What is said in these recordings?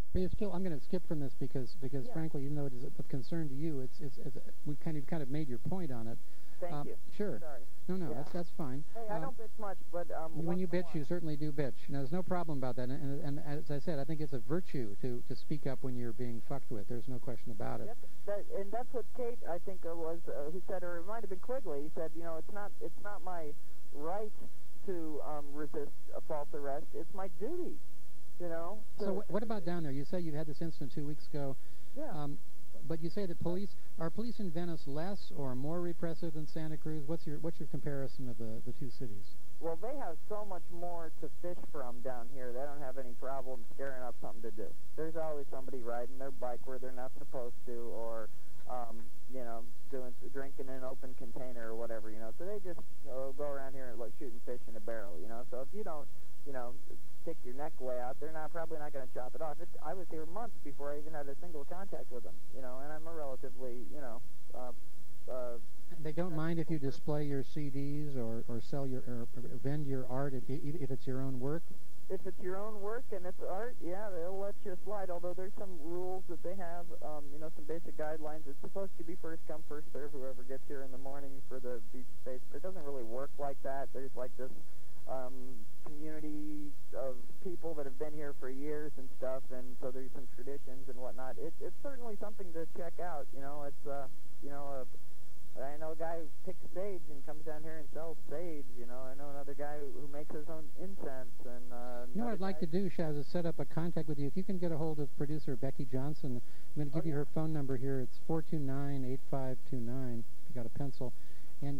But it's still, I'm going to skip from this because Yeah. frankly, even though it is of concern to you, it's we've kind of made your point on it. Thank you. Sure. Sorry. No, Yeah. that's fine. Hey, I don't bitch much, but When once you in a bitch, while. you certainly do bitch. There's no problem about that. And as I said, I think it's a virtue to speak up when you're being fucked with. There's no question about it. Yep. And that's what Kate, I think, was who said, or it might have been Quigley. He said, it's not my right to resist a false arrest. It's my duty. So what about down there? You say you had this incident 2 weeks ago. Yeah. But you say that are police in Venice less or more repressive than Santa Cruz? What's your comparison of the two cities? Well, they have so much more to fish from down here. They don't have any problem stirring up something to do. There's always somebody riding their bike where they're not supposed to, or drinking in an open container or whatever. So they just go around here and shooting fish in a barrel. So if you don't, stick your neck way out, they're probably not going to chop it off. I was here months before I even had a single contact with them. And I'm a relatively, they don't mind if you display your CDs or sell or vend your art if it's your own work? If it's your own work and it's art, yeah, they'll let you slide, although there's some rules that they have, some basic guidelines. It's supposed to be first come, first serve, whoever gets here in the morning for the beach space, but it doesn't really work like that. There's this community of people that have been here for years and stuff, and so there's some traditions and whatnot. It's certainly something to check out. I know a guy who picks sage and comes down here and sells sage. I know another guy who makes his own incense. And what I'd like to do, Shaz, is set up a contact with you. If you can get a hold of producer Becky Johnson, I'm going to give you her phone number here. It's 429-8529. If you got a pencil, and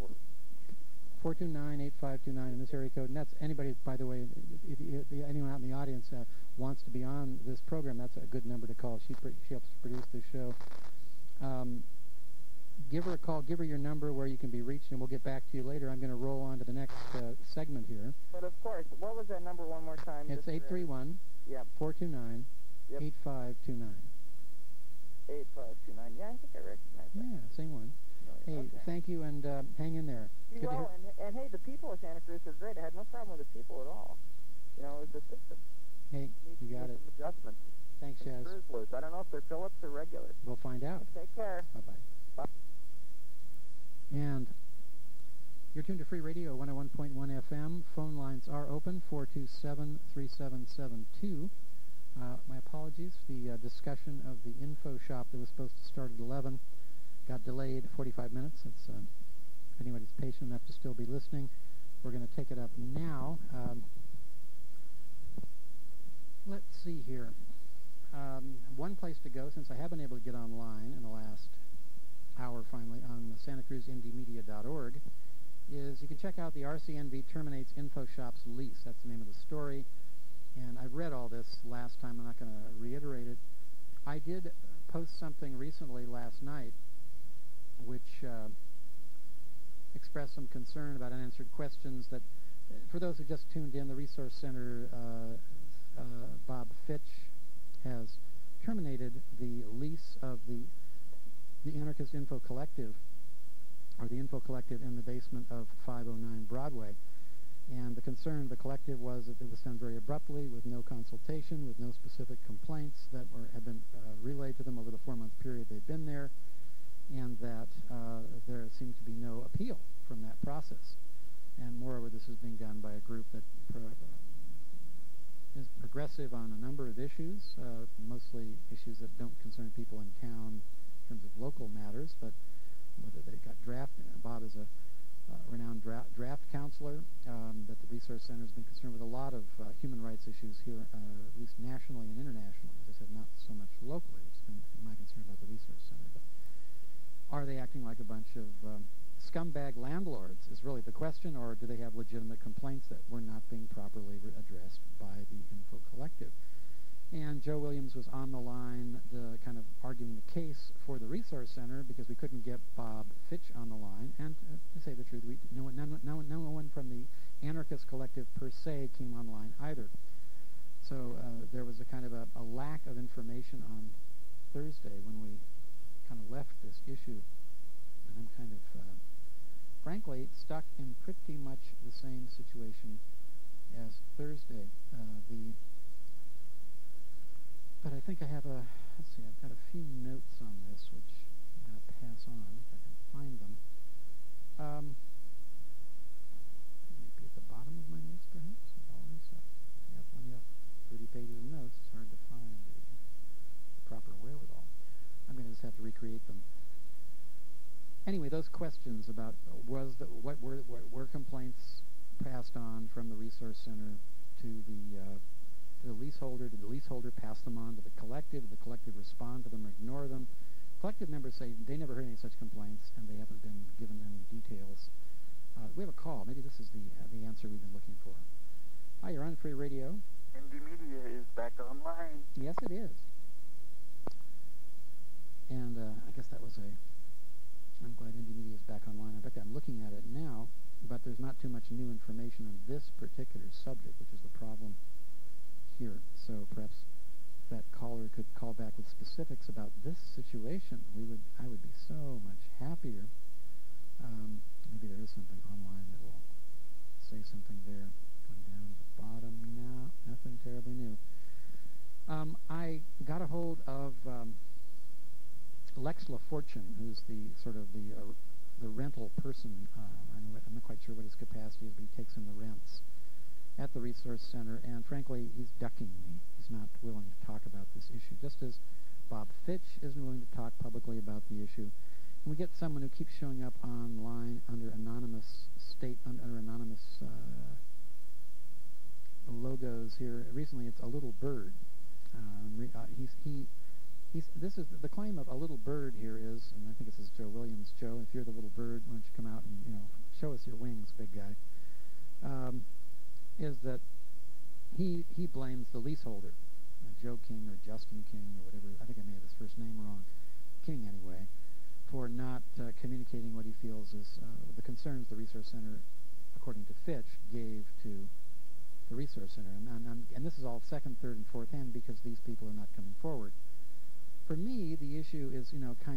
429-8529 in this area code. And that's anybody, by the way, if anyone out in the audience wants to be on this program, that's a good number to call. She helps produce this show. Give her a call, give her your number where you can be reached, and we'll get back to you later. I'm going to roll on to the next segment here. But of course, what was that number one more time? It's 831 429 8529. 8529. Yeah, I think I recognize that. Yeah, same one. Hey, thank you, and hang in there. Well, and hey, the people of Santa Cruz are great. I had no problem with the people at all. It was the system. Hey, you got it. Some adjustments. Thanks, Shaz. I don't know if they're Phillips or regular. We'll find out. Take care. Bye-bye. Bye. And you're tuned to Free Radio 101.1 FM. Phone lines are open, 427-3772. My apologies. The discussion of the info shop that was supposed to start at 11 got delayed 45 minutes. It's, if anybody's patient enough to still be listening, we're going to take it up now. Let's see here. One place to go, since I have been able to get online in the last hour finally on SantaCruzIndieMedia.org, is you can check out the RCNV Terminates Info Shop's lease. That's the name of the story. And I've read all this last time. I'm not going to reiterate it. I did post something recently last night which expressed some concern about unanswered questions that, for those who just tuned in, the Resource Center, Bob Fitch, has terminated the lease of the Anarchist Info Collective, or the Info Collective in the basement of 509 Broadway. And the concern of the collective was that it was done very abruptly, with no consultation, with no specific complaints that had been relayed to them over the 4-month period they'd been there, and that there seemed to be no appeal from that process. And moreover, this is being done by a group that is progressive on a number of issues, mostly issues that don't concern people in town in terms of local matters, but whether they got drafted. Bob is a renowned draft counselor that the Resource Center has been concerned with a lot of human rights issues here, at least nationally and internationally. As I said, not so much locally. It's been my concern about the Resource Center. But are they acting like a bunch of scumbag landlords is really the question, or do they have legitimate complaints that were not being properly addressed by the Info Collective? And Joe Williams was on the line kind of arguing the case for the Resource Center because we couldn't get Bob Fitch on the line. And to say the truth, no one from the Anarchist Collective per se came on the line either. So there was a kind of a lack of information on Thursday when we kind of left this issue. And I'm kind of, frankly, stuck in pretty much the same situation as Thursday. The But I think I have let's see, I've got a few notes on this, which I'm going to pass on if I can find them. Maybe at the bottom of my notes, perhaps? Always. When you have 30 pages of notes, it's hard to find the proper wherewithal. I'm going to just have to recreate them. Anyway, those questions about what were complaints passed on from the Resource Center to the leaseholder? Did the leaseholder pass them on to the collective? Did the collective respond to them or ignore them? Collective members say they never heard any such complaints and they haven't been given any details. We have a call. Maybe this is the answer we've been looking for. Hi, you're on Free Radio. Indie Media is back online. Yes, it is. And I guess that was I'm glad Indie Media is back online. In fact, I'm looking at it now, but there's not too much new information on this particular subject, which is the problem here. So perhaps if that caller could call back with specifics about this situation, I would be so much happier. Maybe there is something online that will say something there. Going down to the bottom now, nothing terribly new. I got a hold of Lex LaFortune, who's the sort of the rental person. I'm not quite sure what his capacity is, but he takes in the rents at the Resource Center, and frankly, he's ducking me. He's not willing to talk about this issue, just as Bob Fitch isn't willing to talk publicly about the issue. And we get someone who keeps showing up online under anonymous logos here. Recently, it's a little bird. This is the claim of a little bird here is, and I think this is Joe Williams. Joe, if you're the little bird, why don't you come out and show us your wings, big guy? Is that he blames the leaseholder, Joe King or Justin King or whatever. I think I may have his first name wrong. King anyway, for not communicating what he feels is the concerns the Resource Center, according to Fitch, gave to the Resource Center, and this is all second, third, and fourth hand because these people are not coming forward. For me, the issue is,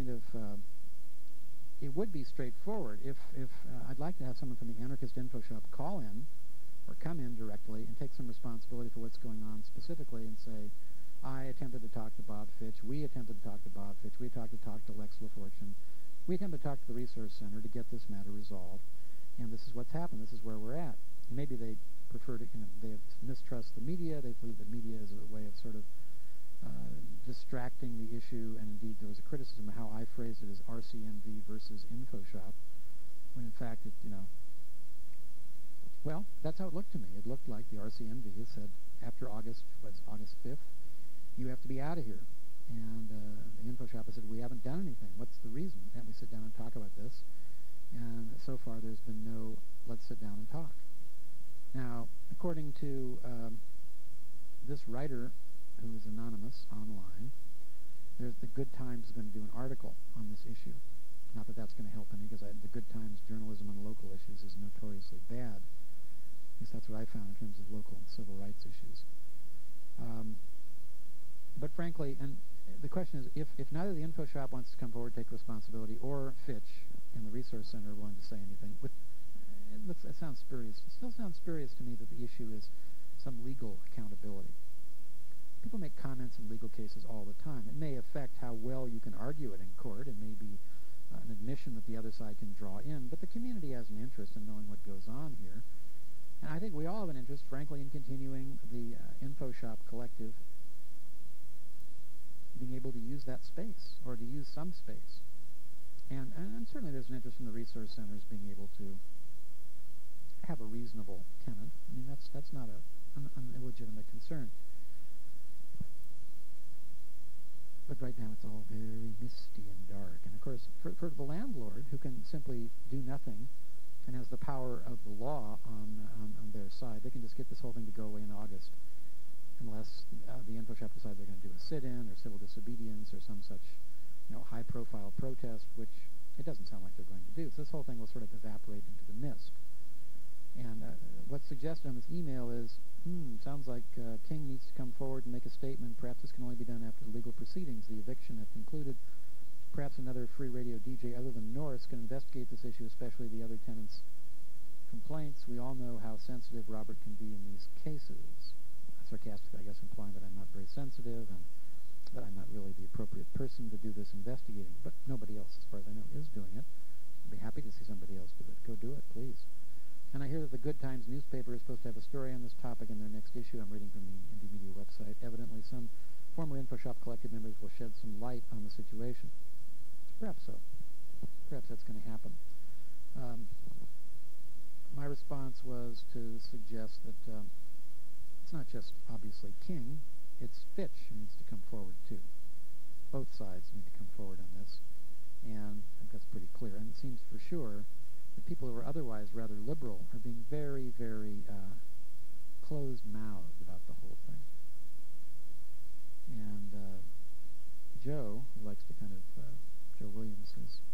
it would be straightforward if I'd like to have someone from the Anarchist Info Shop call in or come in directly and take some responsibility for what's going on specifically and say, I attempted to talk to Bob Fitch, we attempted to talk to Bob Fitch, we attempted to talk to Lex LaFortune, we attempted to talk to the Resource Center to get this matter resolved, and this is what's happened, this is where we're at. Maybe they prefer to, they mistrust the media, they believe that media is a way of sort of distracting the issue, and indeed there was a criticism of how I phrased it as RCMV versus InfoShop, when in fact it, well, that's how it looked to me. It looked like the RCMV said after August 5th, you have to be out of here. And the InfoShop has said, we haven't done anything. What's the reason? Can't we sit down and talk about this? And so far there's been no, let's sit down and talk. Now, according to this writer, who is anonymous online, there's the Good Times is going to do an article on this issue. Not that that's going to help any, because the Good Times journalism on local issues is notoriously bad. At least that's what I found in terms of local civil rights issues. But frankly, and the question is, if neither the Info Shop wants to come forward, take responsibility, or Fitch and the Resource Center are willing to say anything, it sounds spurious. It still sounds spurious to me that the issue is some legal accountability. People make comments in legal cases all the time. It may affect how well you can argue it in court. It may be an admission that the other side can draw in, but the community has an interest in knowing what goes on here. And I think we all have an interest, frankly, in continuing the InfoShop collective being able to use that space, or to use some space. And certainly there's an interest in the Resource Centers being able to have a reasonable tenant. I mean, that's not an illegitimate concern. But right now it's all very misty and dark. And of course, for the landlord, who can simply do nothing and has the power of the law on their side, they can just get this whole thing to go away in August, unless the InfoShop decides they're going to do a sit-in or civil disobedience or some such high-profile protest, which it doesn't sound like they're going to do. So this whole thing will sort of evaporate into the mist. And what's suggested on this email is, sounds like King needs to come forward and make a statement. Perhaps this can only be done after the legal proceedings. The eviction have concluded. Perhaps another free radio DJ other than Norris can investigate this issue, especially the other tenants' complaints. We all know how sensitive Robert can be in these cases. Sarcastic, I guess, implying that I'm not very sensitive. And that I'm not really the appropriate person to do this investigating. But nobody else, as far as I know, is doing it. I'd be happy to see somebody else do it. Go do it, please. And I hear that the Good Times newspaper is supposed to have a story on this topic in their next issue. I'm reading from the Indie Media website. Evidently, some former InfoShop Collective members will shed some light on the situation. Perhaps so. Perhaps that's going to happen. My response was to suggest that it's not just, obviously, King. It's Fitch who needs to come forward, too. Both sides need to come forward on this. And I think that's pretty clear. And it seems for sure that people who are otherwise rather liberal are being very, very closed-mouthed about the whole thing. And Joe, who likes to kind of, Joe Williams,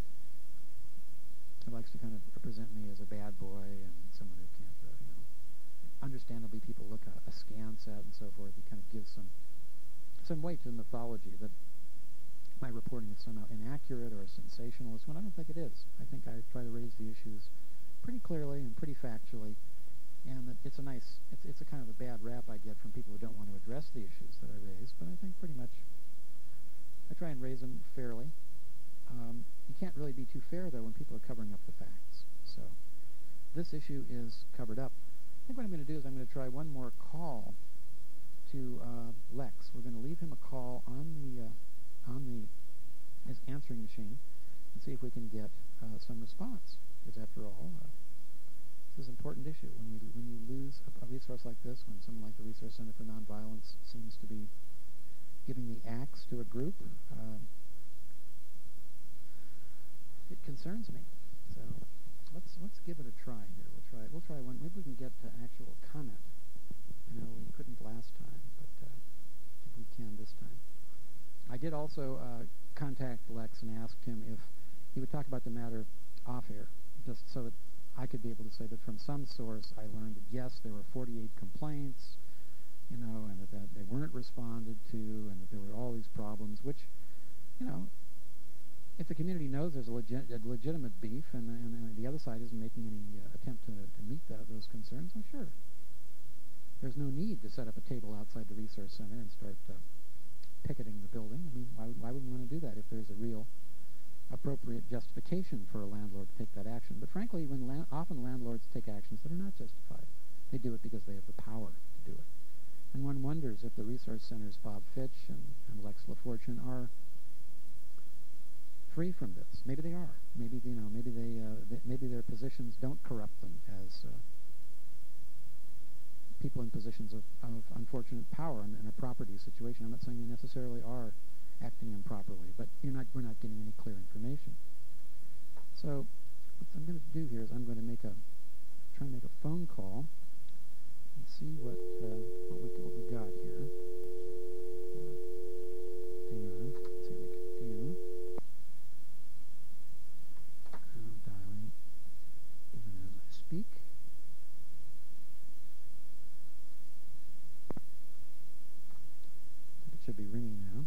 who likes to kind of represent me as a bad boy and someone who can't, understandably people look askance at and so forth. He kind of gives some weight to the mythology that my reporting is somehow inaccurate or sensationalist, when I don't think it is. I think I try to raise the issues pretty clearly and pretty factually, and that it's a kind of a bad rap I get from people who don't want to address the issues that I raise, but I think pretty much I try and raise them fairly. You can't really be too fair, though, when people are covering up the facts. So this issue is covered up. I think what I'm going to do is I'm going to try one more call to Lex. We're going to leave him a call on his answering machine and see if we can get some response. Because after all, this is an important issue. When you lose a resource like this, when someone like the Resource Center for Nonviolence seems to be giving the axe to a group, it concerns me. So let's give it a try here. We'll try one. Maybe we can get to actual comment. I know we couldn't last time, but maybe we can this time. I did also contact Lex and asked him if he would talk about the matter off air, just so that I could be able to say that from some source I learned that yes, there were 48 complaints, and that they weren't responded to, and that there were all these problems, which, if the community knows there's a legitimate beef and the other side isn't making any attempt to meet those concerns, well, sure. There's no need to set up a table outside the Resource Center and start picketing the building. I mean, why would we want to do that if there's a real appropriate justification for a landlord to take that action? But frankly, often landlords take actions that are not justified. They do it because they have the power to do it. And one wonders if the Resource Center's Bob Fitch and Lex LaFortune are free from this. Maybe they are. Maybe maybe their positions don't corrupt them as people in positions of unfortunate power in a property situation. I'm not saying they necessarily are acting improperly, but we're not getting any clear information. So what I'm going to do here is I'm going to try and make a phone call and see what we got here. Hang on. Let's see what we can do. I'm dialing even as I speak. It should be ringing now.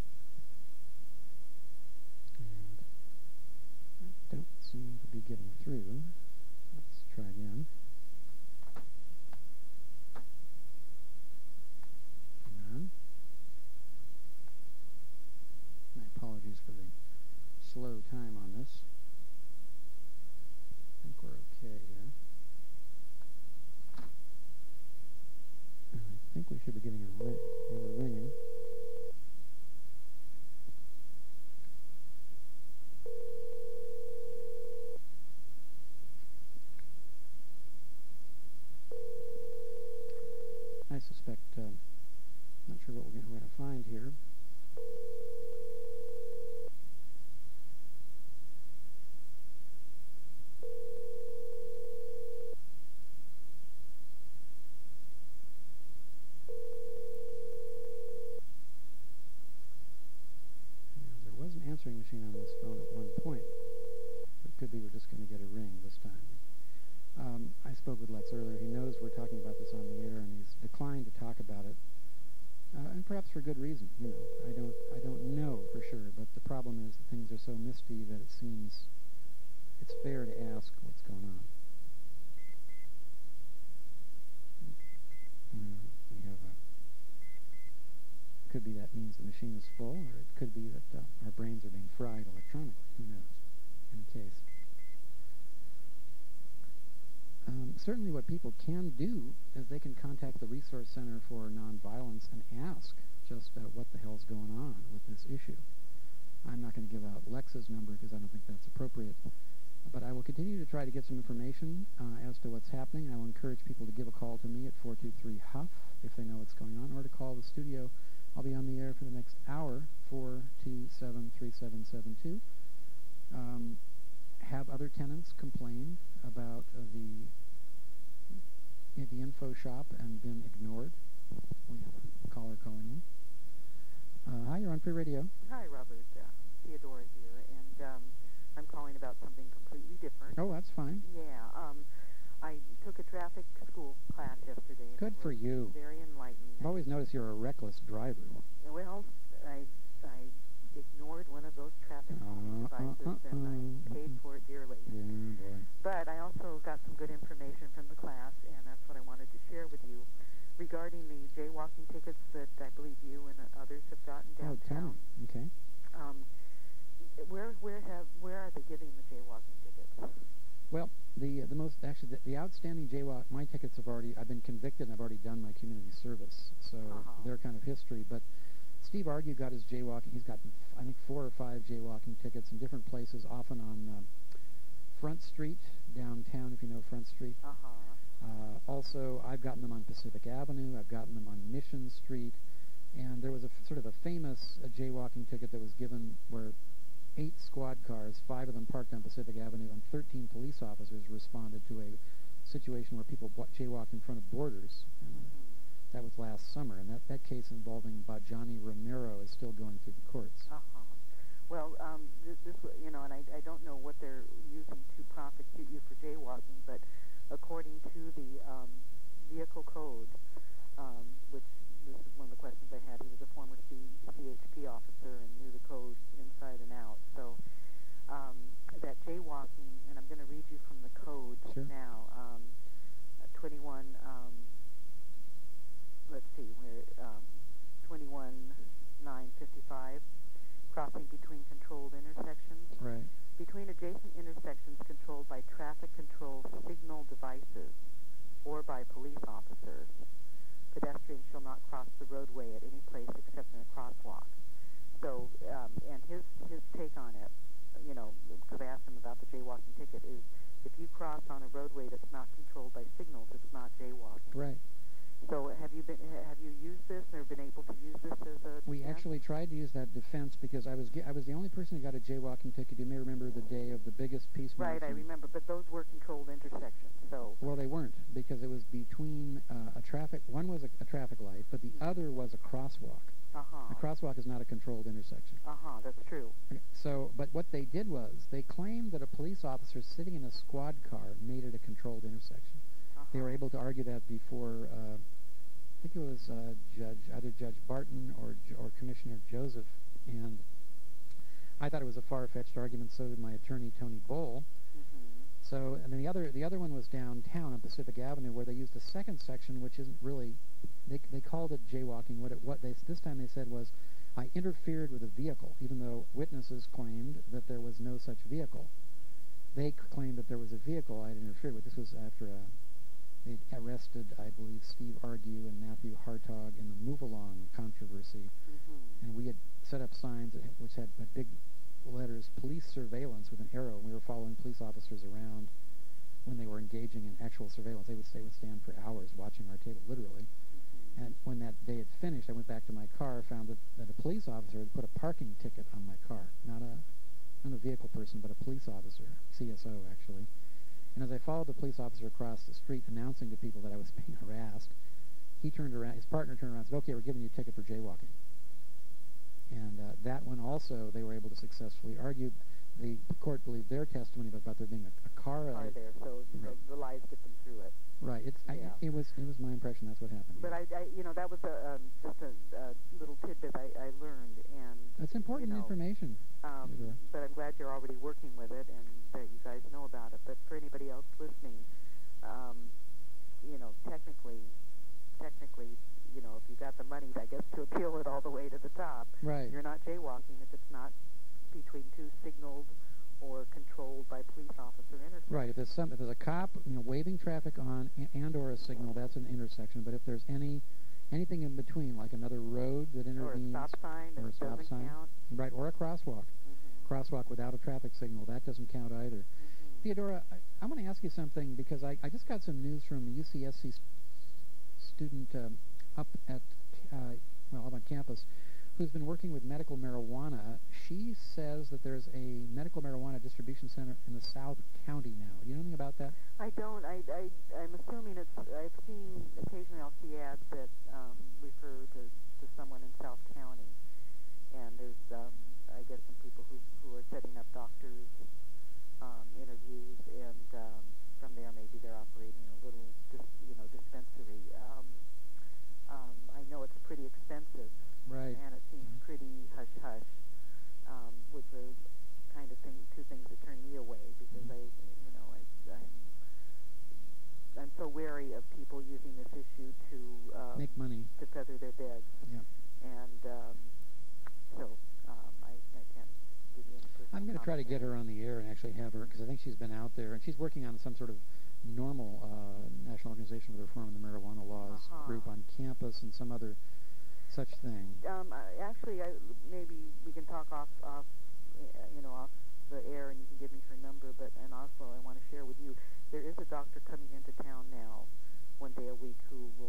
And I don't seem to be getting through. Let's try again. Hang on. My apologies for the slow time on this. I think we're okay here. And I think we should be getting a ring. We're ringing. I suspect, not sure what we're going to find here. There was an answering machine on this phone at one point. It could be we're just going to get a ring this time. I spoke with Lex earlier. He knows we're talking about this on the air, and he's declined to talk about it, and perhaps for good reason. I don't know for sure, but the problem is that things are so misty that it seems it's fair to ask what's going on. We have could be that means the machine is full, or it could be that our brains are being fried electronically. Who knows? In any case. Certainly what people can do is they can contact the Resource Center for Nonviolence and ask just what the hell's going on with this issue. I'm not going to give out Lex's number because I don't think that's appropriate. But I will continue to try to get some information as to what's happening. I will encourage people to give a call to me at 423-HUFF if they know what's going on, or to call the studio. I'll be on the air for the next hour, 427-3772. Have other tenants complained about the info shop and been ignored? We have a caller calling in. Hi, you're on Free Radio. Hi, Robert. Theodora here, and I'm calling about something completely different. Oh, that's fine. Yeah, I took a traffic school class yesterday. And Good for you. Very enlightening. I've always noticed you're a reckless driver. Well, I ignored one of those traffic devices, and I paid for it dearly. Yeah, boy. But I also got some good information from the class, and that's what I wanted to share with you regarding the jaywalking tickets that I believe you and others have gotten downtown. Oh, tell me. Okay. Where are they giving the jaywalking tickets? Well, the outstanding jaywalk. My tickets I've been convicted, and I've already done my community service, so they're kind of history. But Steve Argue got his jaywalking. He's got, I think, 4 or 5 jaywalking tickets in different places, often on Front Street downtown, if you know Front Street. Also, I've gotten them on Pacific Avenue. I've gotten them on Mission Street. And there was a sort of a famous jaywalking ticket that was given where 8 squad cars, 5 of them parked on Pacific Avenue, and 13 police officers responded to a situation where people jaywalked in front of Borders. And that was last summer, and that case involving Bajani Romero is still going through the courts. Well, this and I don't know what they're using to prosecute you for jaywalking, but according to the vehicle code, which this is one of the questions I had. He was a former CHP officer and knew the code inside and out. So that jaywalking, and I'm going to read you from the code now. 21. Let's see, where 21.955, crossing between controlled intersections. Right. Between adjacent intersections controlled by traffic control signal devices or by police officers, pedestrians shall not cross the roadway at any place except in a crosswalk. So, and his take on it, because I asked him about the jaywalking ticket, is if you cross on a roadway that's not controlled by signals, it's not jaywalking. Right. So have you used this or been able to use this as a We actually tried to use that defense because I was the only person who got a jaywalking ticket. You may remember the day of the biggest peace march. Right, I remember, but those were controlled intersections. So well, they weren't, because it was between one was a traffic light, but the other was a crosswalk. A crosswalk is not a controlled intersection. That's true. Okay, so, but what they did was they claimed that a police officer sitting in a squad car made it a controlled intersection. They were able to argue that before, I think it was either Judge Barton or Commissioner Joseph, and I thought it was a far-fetched argument. So did my attorney Tony Bowl. So, and then the other one was downtown on Pacific Avenue, where they used a second section, which isn't really. They called it jaywalking. This time they said was, I interfered with a vehicle, even though witnesses claimed that there was no such vehicle. They claimed that there was a vehicle I had interfered with. This was after they'd arrested, I believe, Steve Argue and Matthew Hartog in the move-along controversy, and we had set up signs which had big letters, police surveillance, with an arrow. We were following police officers around when they were engaging in actual surveillance. They would stand for hours watching our table, literally. And when that day had finished, I went back to my car, found that a police officer had put a parking ticket on my car. Not a vehicle person, but a police officer, CSO actually. And as I followed the police officer across the street announcing to people that I was being harassed, he turned around, his partner turned around and said, okay, we're giving you a ticket for jaywalking. And that one also, they were able to successfully argue. The court believed their testimony about there being a car there, so the lies get them through it. Right. It was my impression that's what happened. But I that was just a little tidbit I learned, and that's important information. But I'm glad you're already working with it and that you guys know about it. But for anybody else listening, technically, if you got the money, I guess, to appeal it all the way to the top, Right. you're not jaywalking if it's not between two signaled or controlled by police officer intersections. Right. If there's a cop, waving traffic on and or a signal, that's an intersection. But if there's anything in between, like another road that intervenes, or a stop sign or a that stop doesn't sign, count, right, or a crosswalk, crosswalk without a traffic signal, that doesn't count either. Theodora, I want to ask you something because I just got some news from a UCSC student up on campus who's been working with medical marijuana. She says that there's a medical marijuana distribution center in the South County now. Do you know anything about that? I don't. I'm assuming it's. I've seen occasionally. I'll see ads that refer to someone in South County, and there's I guess some people who are setting up doctors' interviews, and from there maybe they're operating a little dispensary. I know it's pretty expensive, right, and it seems pretty hush hush, which are kind of two things that turn me away because I'm so wary of people using this issue to make money, to feather their beds. Yeah. And so I can't give you any personal I'm going to try to get her on the air and actually have her, because I think she's been out there, and she's working on some sort of normal National Organization for the Reform of the Marijuana Laws group on campus and some other such thing. Actually, maybe we can talk off the air, and you can give me her number. And also, I want to share with you, there is a doctor coming into town now, one day a week, who will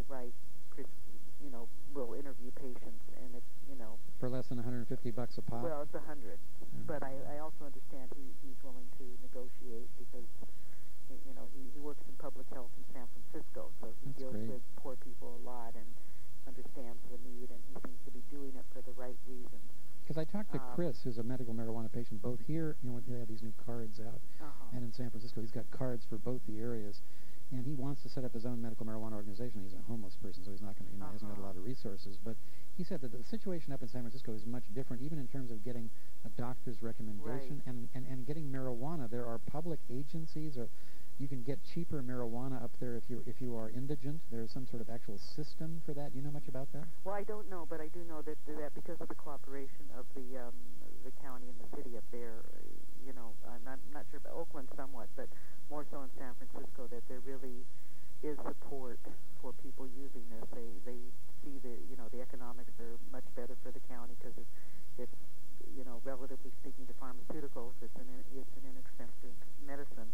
will interview patients, and it's for less than $150 a pop. Well, it's 100, but I also understand he's willing to negotiate because he works in public health in San Francisco, so he That's deals great. with poor people a lot and understands the need, and he seems to be doing it for the right reasons. Because I talked to Chris, who's a medical marijuana patient, both here, they have these new cards out, and in San Francisco, he's got cards for both the areas, and he wants to set up his own medical marijuana organization. He's a homeless person, so he's not going to, hasn't got a lot of resources, but he said that the situation up in San Francisco is much different, even in terms of getting a doctor's recommendation, and getting marijuana. There are public agencies, or you can get cheaper marijuana up there if you are indigent. There's some sort of actual system for that. Do you know much about that? Well, I don't know, but I do know that because of the cooperation of the county and the city up there, I'm not sure about Oakland somewhat, but more so in San Francisco, that there really is support for people using this. They see the economics are much better for the county because it's relatively speaking to pharmaceuticals, it's an inexpensive medicine.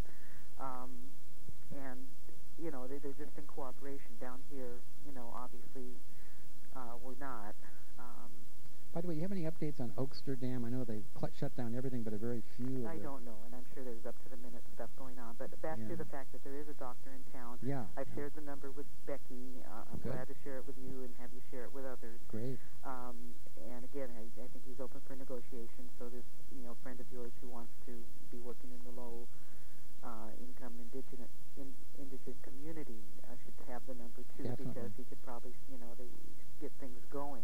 And they're just in cooperation. Down here, obviously, we're not. By the way, you have any updates on Oakster Dam? I know they shut down everything, but a very few. I don't know, and I'm sure there's up-to-the-minute stuff going on. But back to the fact that there is a doctor in town. Yeah. I've shared the number with Becky. I'm glad to share it with you and have you share it with others. Great. And again, I think he's open for negotiation. So this, friend of yours who wants to be working in the low-income indigent community should have the number too. Definitely. Because he could probably, they get things going.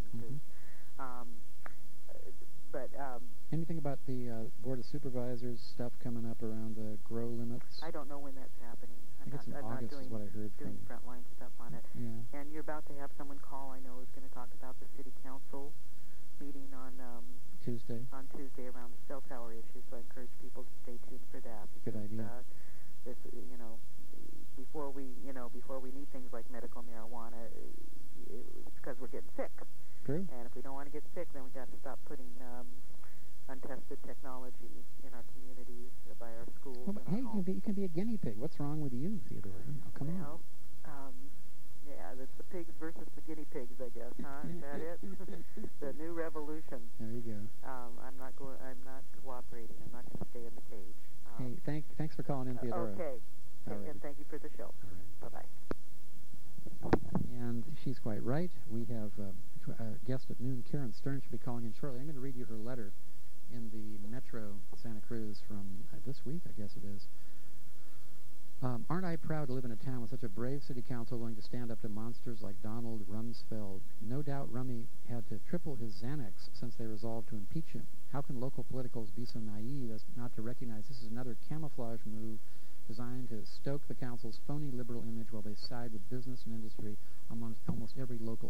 Anything about the Board of Supervisors stuff coming up around the grow limits? I don't know when that's happening. I think it's in August is what I heard doing from frontline stuff on it. Yeah. And you're about to have someone call, I know, who's going to talk about the city council meeting on Tuesday. On Tuesday around the cell tower issue. So I encourage people to stay tuned for that. Good idea. This, before we need things like medical marijuana, it's because we're getting sick. True. And if we don't want to get sick, then we got to stop putting untested technology in our communities, by our schools. Well, but and hey, our homes. you can be a guinea pig. What's wrong with you, Theodora? Come on. Yeah, it's the pigs versus the guinea pigs, I guess, huh? Is that it? The new revolution. There you go. I'm not cooperating. I'm not going to stay in the cage. Hey, thanks for calling in, Theodora. Okay. And thank you for the show. All right. Bye-bye. And she's quite right. We have a guest at noon, Karen Stern, should be calling in shortly. I'm going to read you her letter in the Metro Santa Cruz from this week, I guess it is. Aren't I proud to live in a town with such a brave city council willing to stand up to monsters like Donald Rumsfeld? No doubt Rummy had to triple his Xanax since they resolved to impeach him. How can local politicals be so naive as not to recognize this is another camouflage move designed to stoke the council's phony liberal image while they side with business and industry on almost every local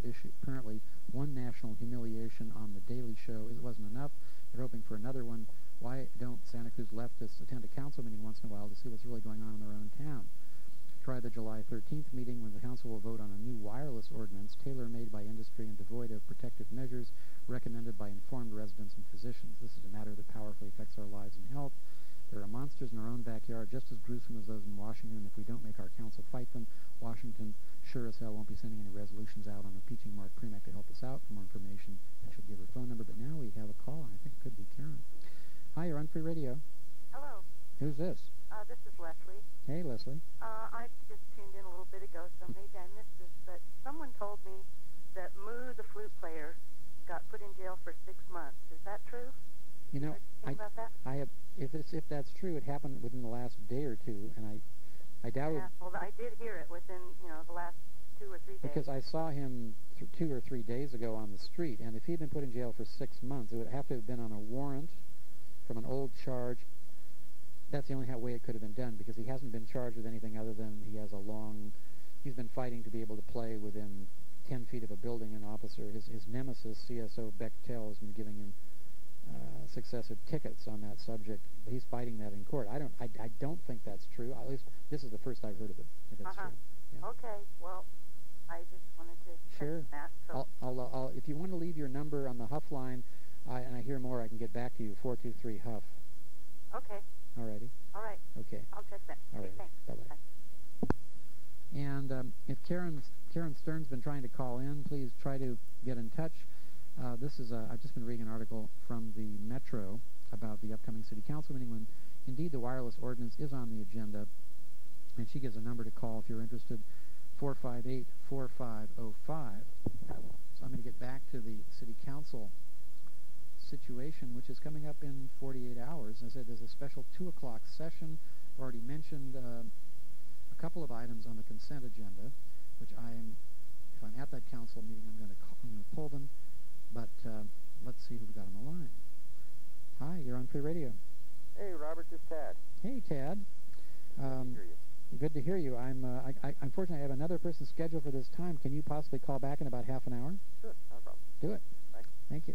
issue. Apparently, one national humiliation on the Daily Show wasn't enough. They're hoping for another one. Why don't Santa Cruz leftists attend a council meeting once in a while to see what's really going on in their own town? Try the July 13th meeting when the council will vote on a new wireless ordinance tailor-made by industry and devoid of protective measures recommended by informed residents and physicians. This is a matter that powerfully affects our lives and health. There are monsters in our own backyard just as gruesome as those in Washington. If we don't make our council fight them, Washington sure as hell won't be sending any resolutions out on impeaching Mark Premack to help us out. For more information, I should give her phone number. But now we have a call, and I think it could be Karen. Hi, you're on Free Radio. Hello. Who's this? This is Leslie. Hey, Leslie. I just tuned in a little bit ago, so maybe I missed this, but someone told me that Moo, the flute player, got put in jail for 6 months. Is that true? You know, about that? I have. If that's true, it happened within the last day or two, and I doubt it. Yeah, well, I did hear it within the last 2 or 3 days. Because I saw him 2 or 3 days ago on the street, and if he'd been put in jail for 6 months, it would have to have been on a warrant from an old charge. That's the only way it could have been done, because he hasn't been charged with anything other than he's been fighting to be able to play within 10 feet of a building. An officer, his nemesis, CSO Bechtel, has been giving him successive tickets on that subject. He's fighting that in court. I don't think that's true. At least this is the first I've heard of it. If it's true. Yeah. Okay. Well, I just wanted to sure. check that. So. I'll if you want to leave your number on the Huff line, and I hear more, I can get back to you. 423 Huff. Okay. Alrighty. All right. Okay. I'll check that. All right. Thanks. Bye-bye. And if Karen Stern's been trying to call in, please try to get in touch. This is I've just been reading an article from the Metro about the upcoming city council meeting when indeed the wireless ordinance is on the agenda, and she gives a number to call if you're interested, 458-4505. So I'm going to get back to the city council situation, which is coming up in 48 hours. As I said, there's a special 2 o'clock session. I've already mentioned a couple of items on the consent agenda, which if I'm at that council meeting, I'm going to pull them. But let's see who we got on the line. Hi, you're on Free Radio. Hey, Robert, this is Tad. Hey, Tad. Good to hear you. Unfortunately, I have another person scheduled for this time. Can you possibly call back in about half an hour? Sure, no problem. Do it. Thanks. Thank you.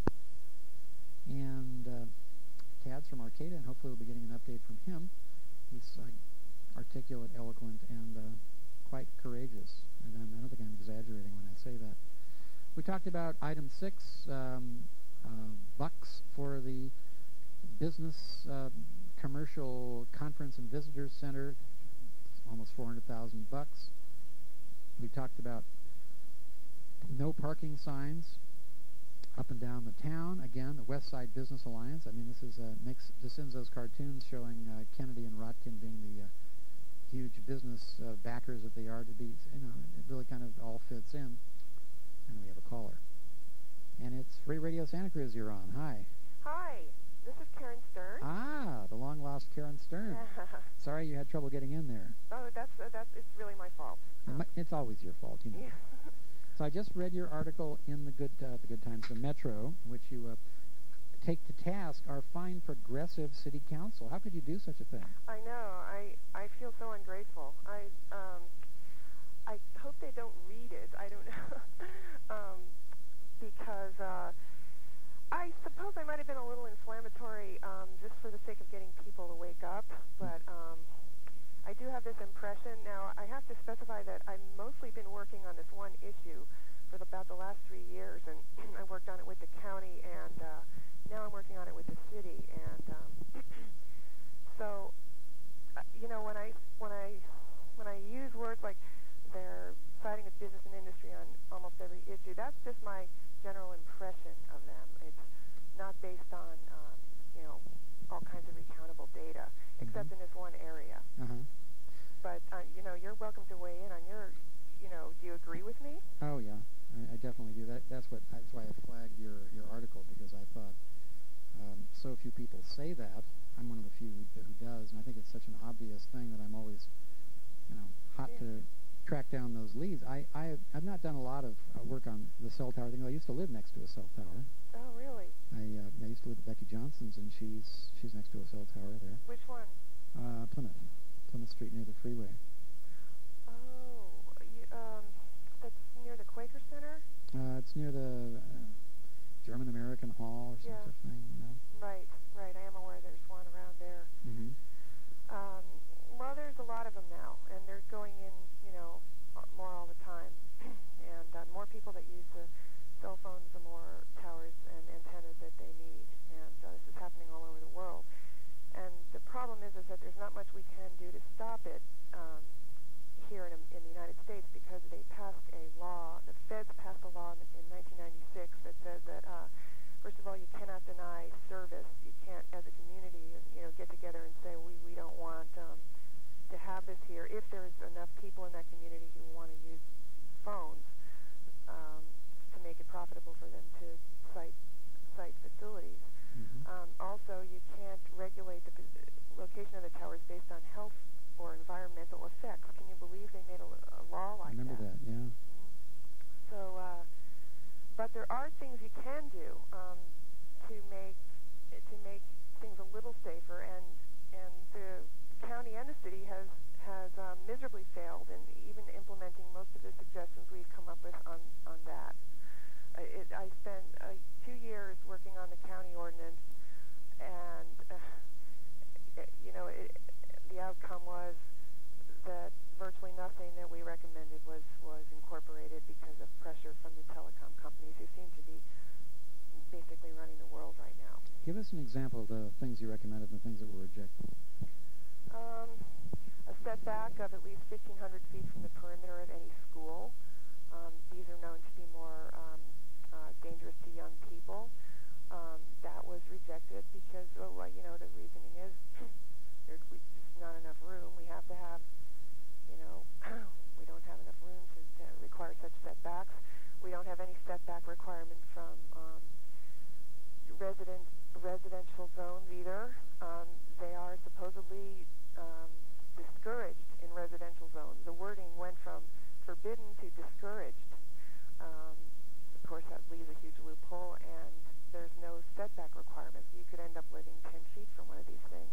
And Tad's from Arcata, and hopefully we'll be getting an update from him. He's articulate, eloquent, and quite courageous. And I don't think I'm exaggerating when I say that. We talked about item 6, bucks for the Business Commercial Conference and Visitors Center. It's almost $400,000. We talked about no parking signs up and down the town. Again, the West Side Business Alliance. I mean, this is makes DeCinzo's cartoons showing Kennedy and Rotkin being the huge business backers that they are to be. It really kind of all fits in. And we have a caller. And it's Free Radio Santa Cruz you're on. Hi. Hi. This is Karen Stern. Ah, the long-lost Karen Stern. Sorry you had trouble getting in there. Oh, it's really my fault. It's always your fault, you know. Yeah. So I just read your article in the Good Times, the Metro, in which you take to task our fine progressive city council. How could you do such a thing? I know. I feel so ungrateful. I hope they don't read it. I don't know. Because I suppose I might have been a little inflammatory just for the sake of getting people to wake up. But I do have this impression. Now, I have to specify that I've mostly been working on this one issue for about the last 3 years, and I worked on it with the county, and now I'm working on it with the city. And so, when I use words like they're siding with business and industry on almost every issue, that's just my general impression of them. It's not based on all kinds of recountable data, except in this one area. Uh-huh. But you're welcome to weigh in on your. Do you agree with me? Oh yeah, I definitely do. That's why I flagged your article, because I thought so few people say that. I'm one of the few who does, and I think it's such an obvious thing that I'm always hot to track down those leads. I've not done a lot of work on the cell tower thing. I used to live next to a cell tower. Oh, really? I used to live at Becky Johnson's, and she's next to a cell tower there. Which one? Plymouth Street near the freeway. Oh, that's near the Quaker Center? It's near the German-American Hall or some Yeah. such thing, you know? Right. I am aware there's one around there. Mm-hmm. Well, there's a lot of them now, and they're going in, more all the time. And more people that use the cell phones, the more towers and antennas that they need. And this is happening all over the world. And the problem is that there's not much we can do to stop it here in the United States, because they passed a law. The feds passed a law in 1996 that says that, first of all, you cannot deny service. You can't, as a community, get together and say we don't want to have this here. If there's enough people in that community who want to use phones to make it profitable for them to site facilities. Mm-hmm. Also, you can't regulate the location of the towers based on health or environmental effects. Can you believe they made a law like that? I remember that, yeah. Mm-hmm. So, but there are things you can do to make things a little safer, and the county and the city has miserably failed in even implementing most of the suggestions we've come up with on that. I spent 2 years working on the county ordinance, and the outcome was that virtually nothing that we recommended was incorporated because of pressure from the telecom companies, who seem to be basically running the world right now. Give us an example of the things you recommended and the things that were rejected. A setback of at least 1,500 feet from the perimeter of any school. These are known to be more dangerous to young people. That was rejected because, the reasoning is there's just not enough room. We have to have, we don't have enough room to require such setbacks. We don't have any setback requirement from residential zones either. They are supposedly discouraged in residential zones. The wording went from forbidden to discouraged. Of course, that leaves a huge loophole, and there's no setback requirements. You could end up living 10 feet from one of these things.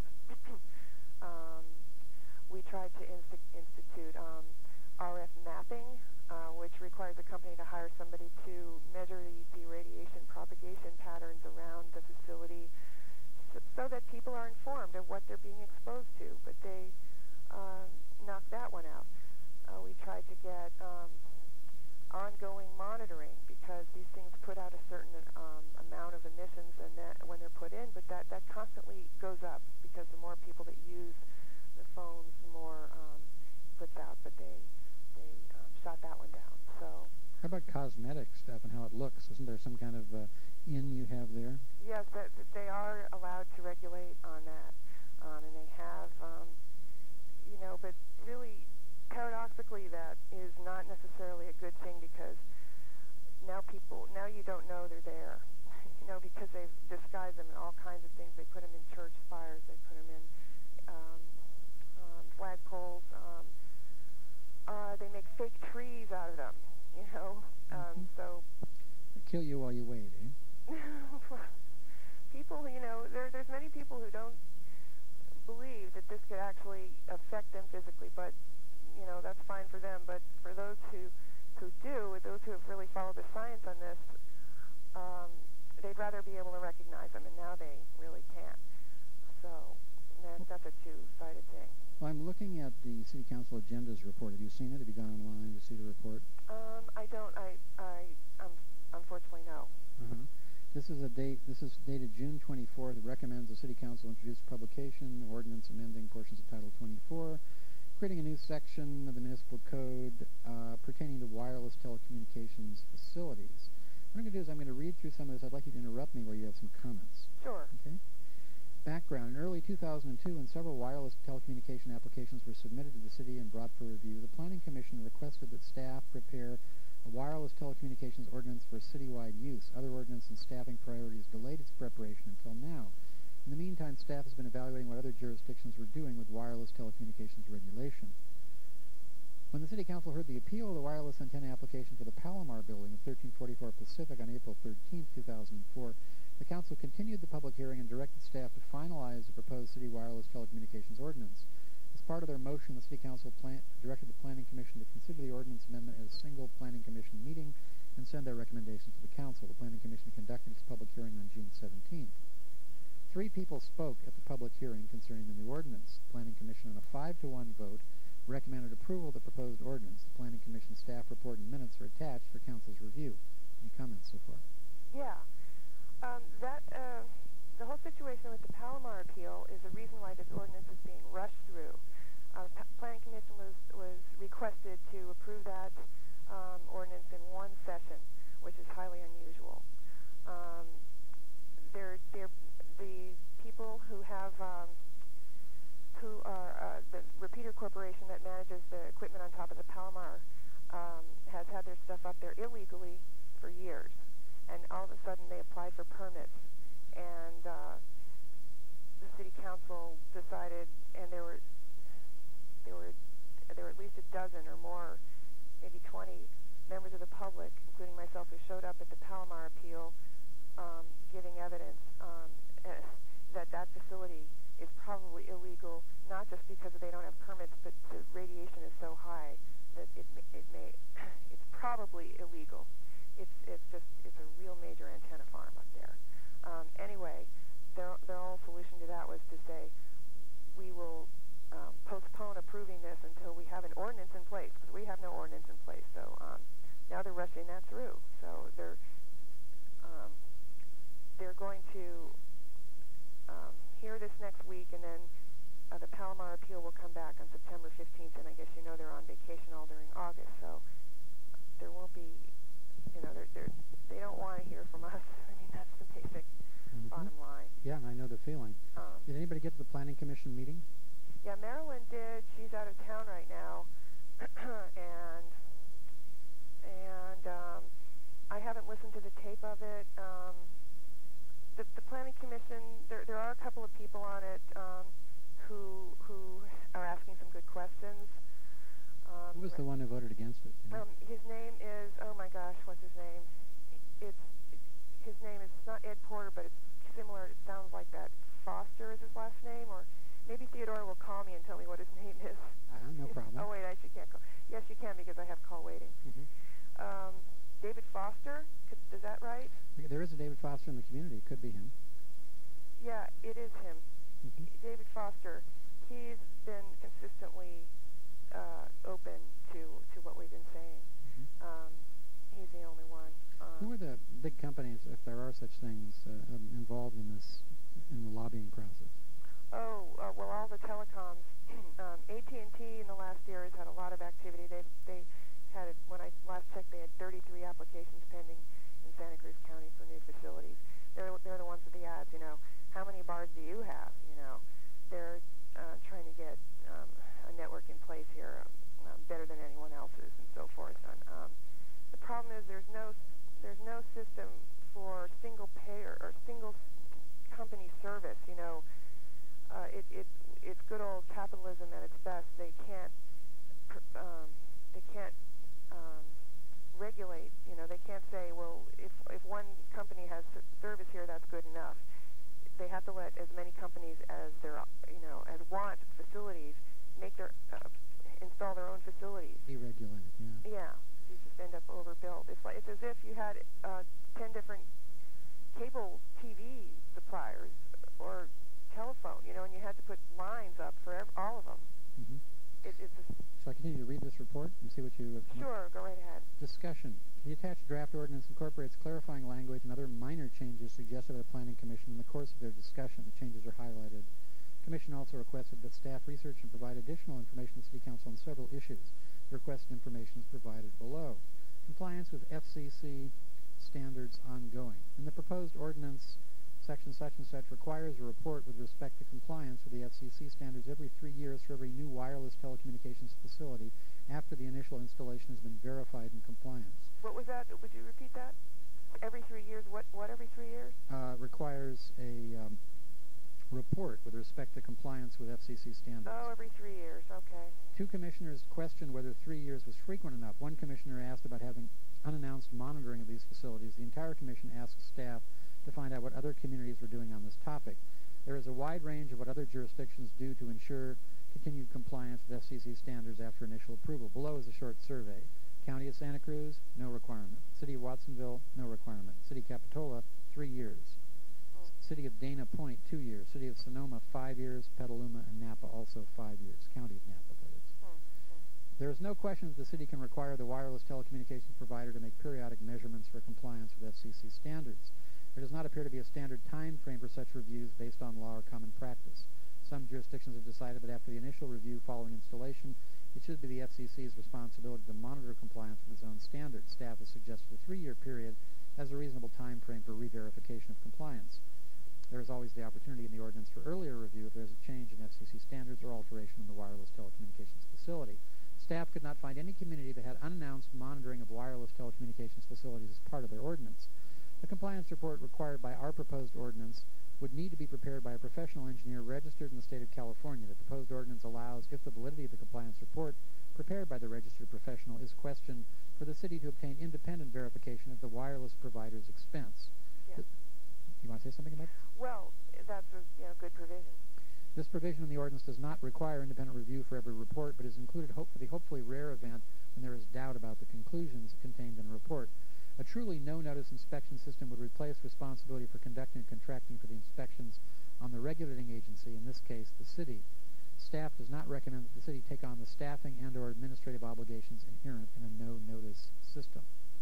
We tried to institute RF mapping, which requires a company to hire somebody to measure the radiation propagation patterns around the facility so that people are informed of what they're being exposed to. But they knocked that one out. We tried to get ongoing monitoring, because these things put out a certain amount of emissions and when they're put in, but that constantly goes up because the more people that use the phones, the more puts out. But they shot that one down. So. How about cosmetic stuff and how it looks? Isn't there some kind of in you have there? Yes, they are allowed to regulate on that, and they have, but really, paradoxically, that is not necessarily a good thing, because now you don't know they're there, because they've disguised them in all kinds of things. They put them in church spires, they put them in flagpoles, they make fake trees out of them, so... They kill you while you wait, eh? People, there's many people who don't believe that this could actually affect them physically, but, that's fine for them. But for those who do, those who have really followed the science on this, they'd rather be able to recognize them, and now they really can't. So that's a two-sided thing. Well, I'm looking at the City Council Agendas report. Have you seen it? Have you gone online to see the report? I don't. Unfortunately, no. Uh-huh. This is dated June 24th. It recommends the City Council introduce publication, ordinance amending portions of Title 24, creating a new section of the Municipal Code pertaining to wireless telecommunications facilities. What I'm going to do is I'm going to read through some of this. I'd like you to interrupt me where you have some comments. Sure. Okay. Background. In early 2002, when several wireless telecommunication applications were submitted to the City and brought for review, the Planning Commission requested that staff prepare a wireless telecommunications ordinance for citywide use. Other ordinance and staffing priorities delayed its preparation until now. In the meantime, staff has been evaluating what other jurisdictions were doing with wireless telecommunications regulation. When the City Council heard the appeal of the wireless antenna application for the Palomar building of 1344 Pacific on April 13, 2004, the Council continued the public hearing and directed staff to finalize the proposed city wireless telecommunications ordinance. As part of their motion, the City Council directed the Planning Commission to consider the ordinance amendment at a single Planning Commission meeting and send their recommendations to the Council. The Planning Commission conducted its public hearing on June 17th. 3 people spoke at the public hearing concerning the new ordinance. The Planning Commission, on a 5-to-1 vote, recommended approval of the proposed ordinance. The Planning Commission staff report and minutes are attached for Council's review. Any comments so far? Yeah. The whole situation with the Palomar appeal is the reason why this ordinance is being rushed through. Planning Commission was requested to approve that ordinance in one session, which is highly unusual. The people who have who are the Repeater Corporation that manages the equipment on top of the Palomar has had their stuff up there illegally for years, and all of a sudden they applied for permits, and the city council decided, and there were at least a dozen or more, maybe 20 members of the public, including myself, who showed up at the Palomar appeal, giving evidence that facility is probably illegal, not just because they don't have permits, but the radiation is so high that it's probably illegal. It's a real major antenna farm up there. Anyway, their whole solution to that was to say, we will postpone approving this until we have an ordinance in place, because we have no ordinance in place. So now they're rushing that through. So they're going to hear this next week, and then the Palomar appeal will come back on September 15th, and I guess they're on vacation all during August, so there won't be, they don't want to hear from us. I mean, that's the basic bottom line. Yeah, I know the feeling. Did anybody get to the Planning Commission meeting? Yeah, Marilyn did. She's out of town right now, and I haven't listened to the tape of it. The Planning Commission, there are a couple of people on it who are asking some good questions. Who was the one who voted against it? His name is, oh my gosh, what's his name? His name is not Ed Porter, but it's similar. It sounds like that. Foster is his last name, or maybe Theodora will call me and tell me what his name is. No problem. Oh wait, she can't call. Yes, you can, because I have call waiting. David Foster, is that right? There is a David Foster in the community. It could be him. Yeah, it is him. David Foster. He's been consistently open to what we've been saying. He's the only one. Who are the big companies, if there are such things, involved in the lobbying process? Well, all the telecoms. AT&T in the last year has had a lot of activity. They had, when I last checked, they had 33 applications pending in Santa Cruz County for new facilities. They're the ones with the ads. How many bars do you have? They're trying to get a network in place here better than anyone else's, and so forth. And the problem is there's no system for single payer or single company service. It's good old capitalism at its best. They can't regulate. They can't say, well, if one company has service here, that's good enough. They have to let as many companies as as want facilities install their own facilities. Deregulated, yeah. Yeah, you just end up overbuilt. It's as if you had 10 different cable TV suppliers or telephone, and you had to put lines up for all of them. Shall I continue to read this report and see what you... Sure, go right ahead. Discussion. The attached draft ordinance incorporates clarifying language and other minor changes suggested by the Planning Commission in the course of their discussion. The changes are highlighted. The Commission also requested that staff research and provide additional information to the City Council on several issues. The requested information is provided below. Compliance with FCC standards ongoing. In the proposed ordinance, section such and such requires a report with respect to compliance with the FCC standards every 3 years for every new wireless telecommunications facility after the initial installation has been verified in compliance. What was that? Would you repeat that? Every 3 years? What every 3 years? Requires a report with respect to compliance with FCC standards. Oh, every 3 years. Okay. 2 commissioners questioned whether 3 years was frequent enough. One commissioner asked about having unannounced monitoring of these facilities. The entire commission asked staff to find out what other communities were doing on this topic. There is a wide range of what other jurisdictions do to ensure continued compliance with FCC standards after initial approval. Below is a short survey. County of Santa Cruz, no requirement. City of Watsonville, no requirement. City of Capitola, 3 years. City of Dana Point, 2 years. City of Sonoma, 5 years. Petaluma and Napa, also 5 years. County of Napa, that is. There is no question that the city can require the wireless telecommunications provider to make periodic measurements for compliance with FCC standards. There does not appear to be a standard time frame for such reviews based on law or common practice. Some jurisdictions have decided that after the initial review following installation, it should be the FCC's responsibility to monitor compliance with its own standards. Staff has suggested a 3-year period as a reasonable time frame for re-verification of compliance. There is always the opportunity in the ordinance for earlier review if there is a change in FCC standards or alteration in the wireless telecommunications facility. Staff could not find any community that had unannounced monitoring of wireless telecommunications facilities as part of their ordinance. The compliance report required by our proposed ordinance would need to be prepared by a professional engineer registered in the state of California. The proposed ordinance allows, if the validity of the compliance report prepared by the registered professional is questioned, for the city to obtain independent verification at the wireless provider's expense. Yeah. You want to say something about this? Well, that's a good provision. This provision in the ordinance does not require independent review for every report, but is included for the hopefully rare event when there is doubt about the conclusions contained in a report. A truly no-notice inspection system would replace responsibility for conducting and contracting for the inspections on the regulating agency, in this case, the city. Staff does not recommend that the city take on the staffing and or administrative obligations inherent in a no-notice system.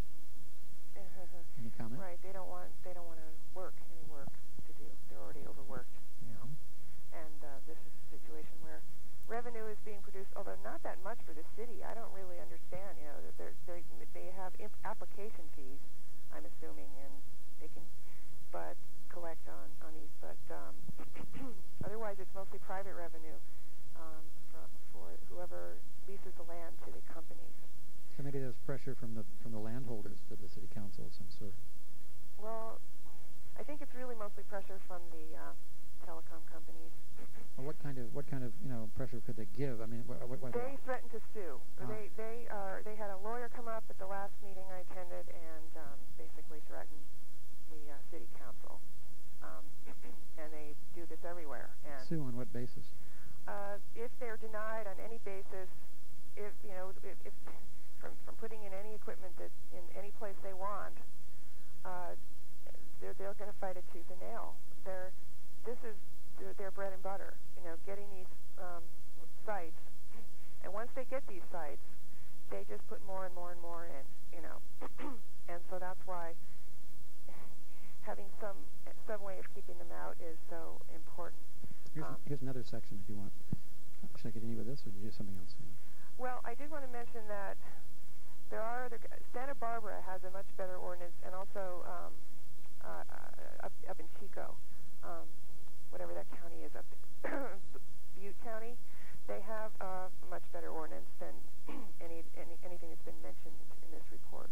Any comment? Right. They don't want to work any work to do. They're already overworked. Yeah. And this is a situation where revenue is being produced, although not that much for the city. I don't really understand. They have application fees, I'm assuming, and they can collect on these. But otherwise, it's mostly private revenue for whoever leases the land to the companies. So maybe there's pressure from the landholders to the city council of some sort. Well, I think it's really mostly pressure from the telecom companies. Well, what kind of pressure could they give? I mean, what they threatened to sue. They had a lawyer come up at the last meeting I attended and basically threatened the city council. And they do this everywhere. And sue on what basis? If they're denied on any basis, if from putting in any equipment that in any place they want, they're going to fight it tooth and nail. This is their bread and butter, getting these sites. And once they get these sites, they just put more and more and more in, And so that's why having some way of keeping them out is so important. Here's another section if you want. Should I continue with this, or do you do something else? Well, I did want to mention that there are Santa Barbara has a much better ordinance, and also up in Chico, whatever that county is up there, Butte County, they have a much better ordinance than anything that's been mentioned in this report.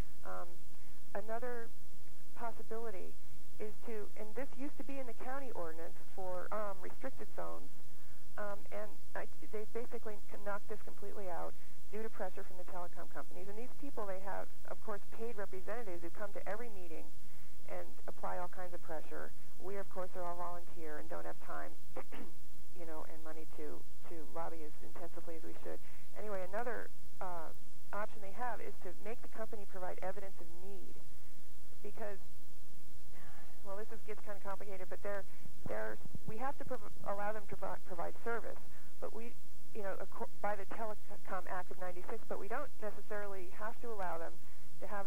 Another possibility is and this used to be in the county ordinance for restricted zones, and they basically knocked this completely out due to pressure from the telecom companies. And these people, they have, of course, paid representatives who come to every meeting and apply all kinds of pressure. We, of course, are all volunteer and don't have time, and money to lobby as intensively as we should. Anyway, another option they have is to make the company provide evidence of need, because, well, this gets kind of complicated, but we have to allow them to provide service, but we, by the Telecom Act of '96, but we don't necessarily have to allow them to have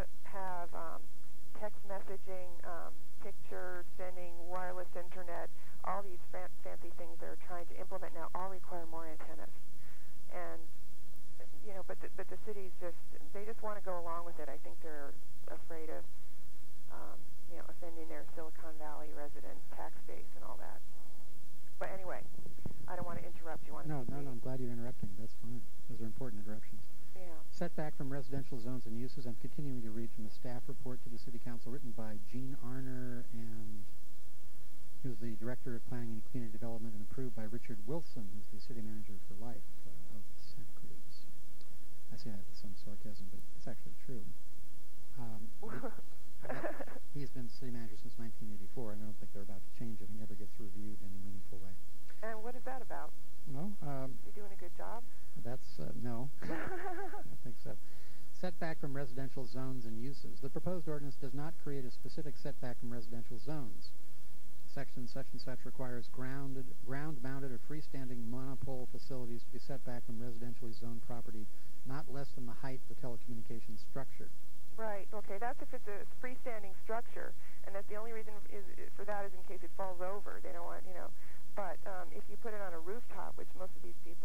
text messaging, picture sending, wireless internet, all these fancy things they're trying to implement now all require more antennas. And, but the cities they just want to go along with it. I think they're afraid of, offending their Silicon Valley resident tax base and all that. But anyway, I don't want to interrupt you. No, I'm glad you're interrupting. That's fine. Those are important interruptions. Yeah. Setback from residential zones and uses. I'm continuing to read from the staff report to the City Council written by Gene Arner, and he was the Director of Planning and Community Development, and approved by Richard Wilson, who's the City Manager for Life of Santa Cruz. I say that with some sarcasm, but it's actually true. He's been City Manager since 1984, and I don't think they're about to change him. He never gets reviewed in any meaningful way. And what is that about? Well, you doing a good job? That's, no. I don't think so. Setback from residential zones and uses. The proposed ordinance does not create a specific setback from residential zones. Section such and such requires ground-mounted or freestanding monopole facilities to be set back from residentially zoned property not less than the height of the telecommunications structure. Right. Okay. That's if it's a freestanding structure, and that's the only reason for that is in case it falls over. They don't want, But if you put it on a rooftop, which most of these things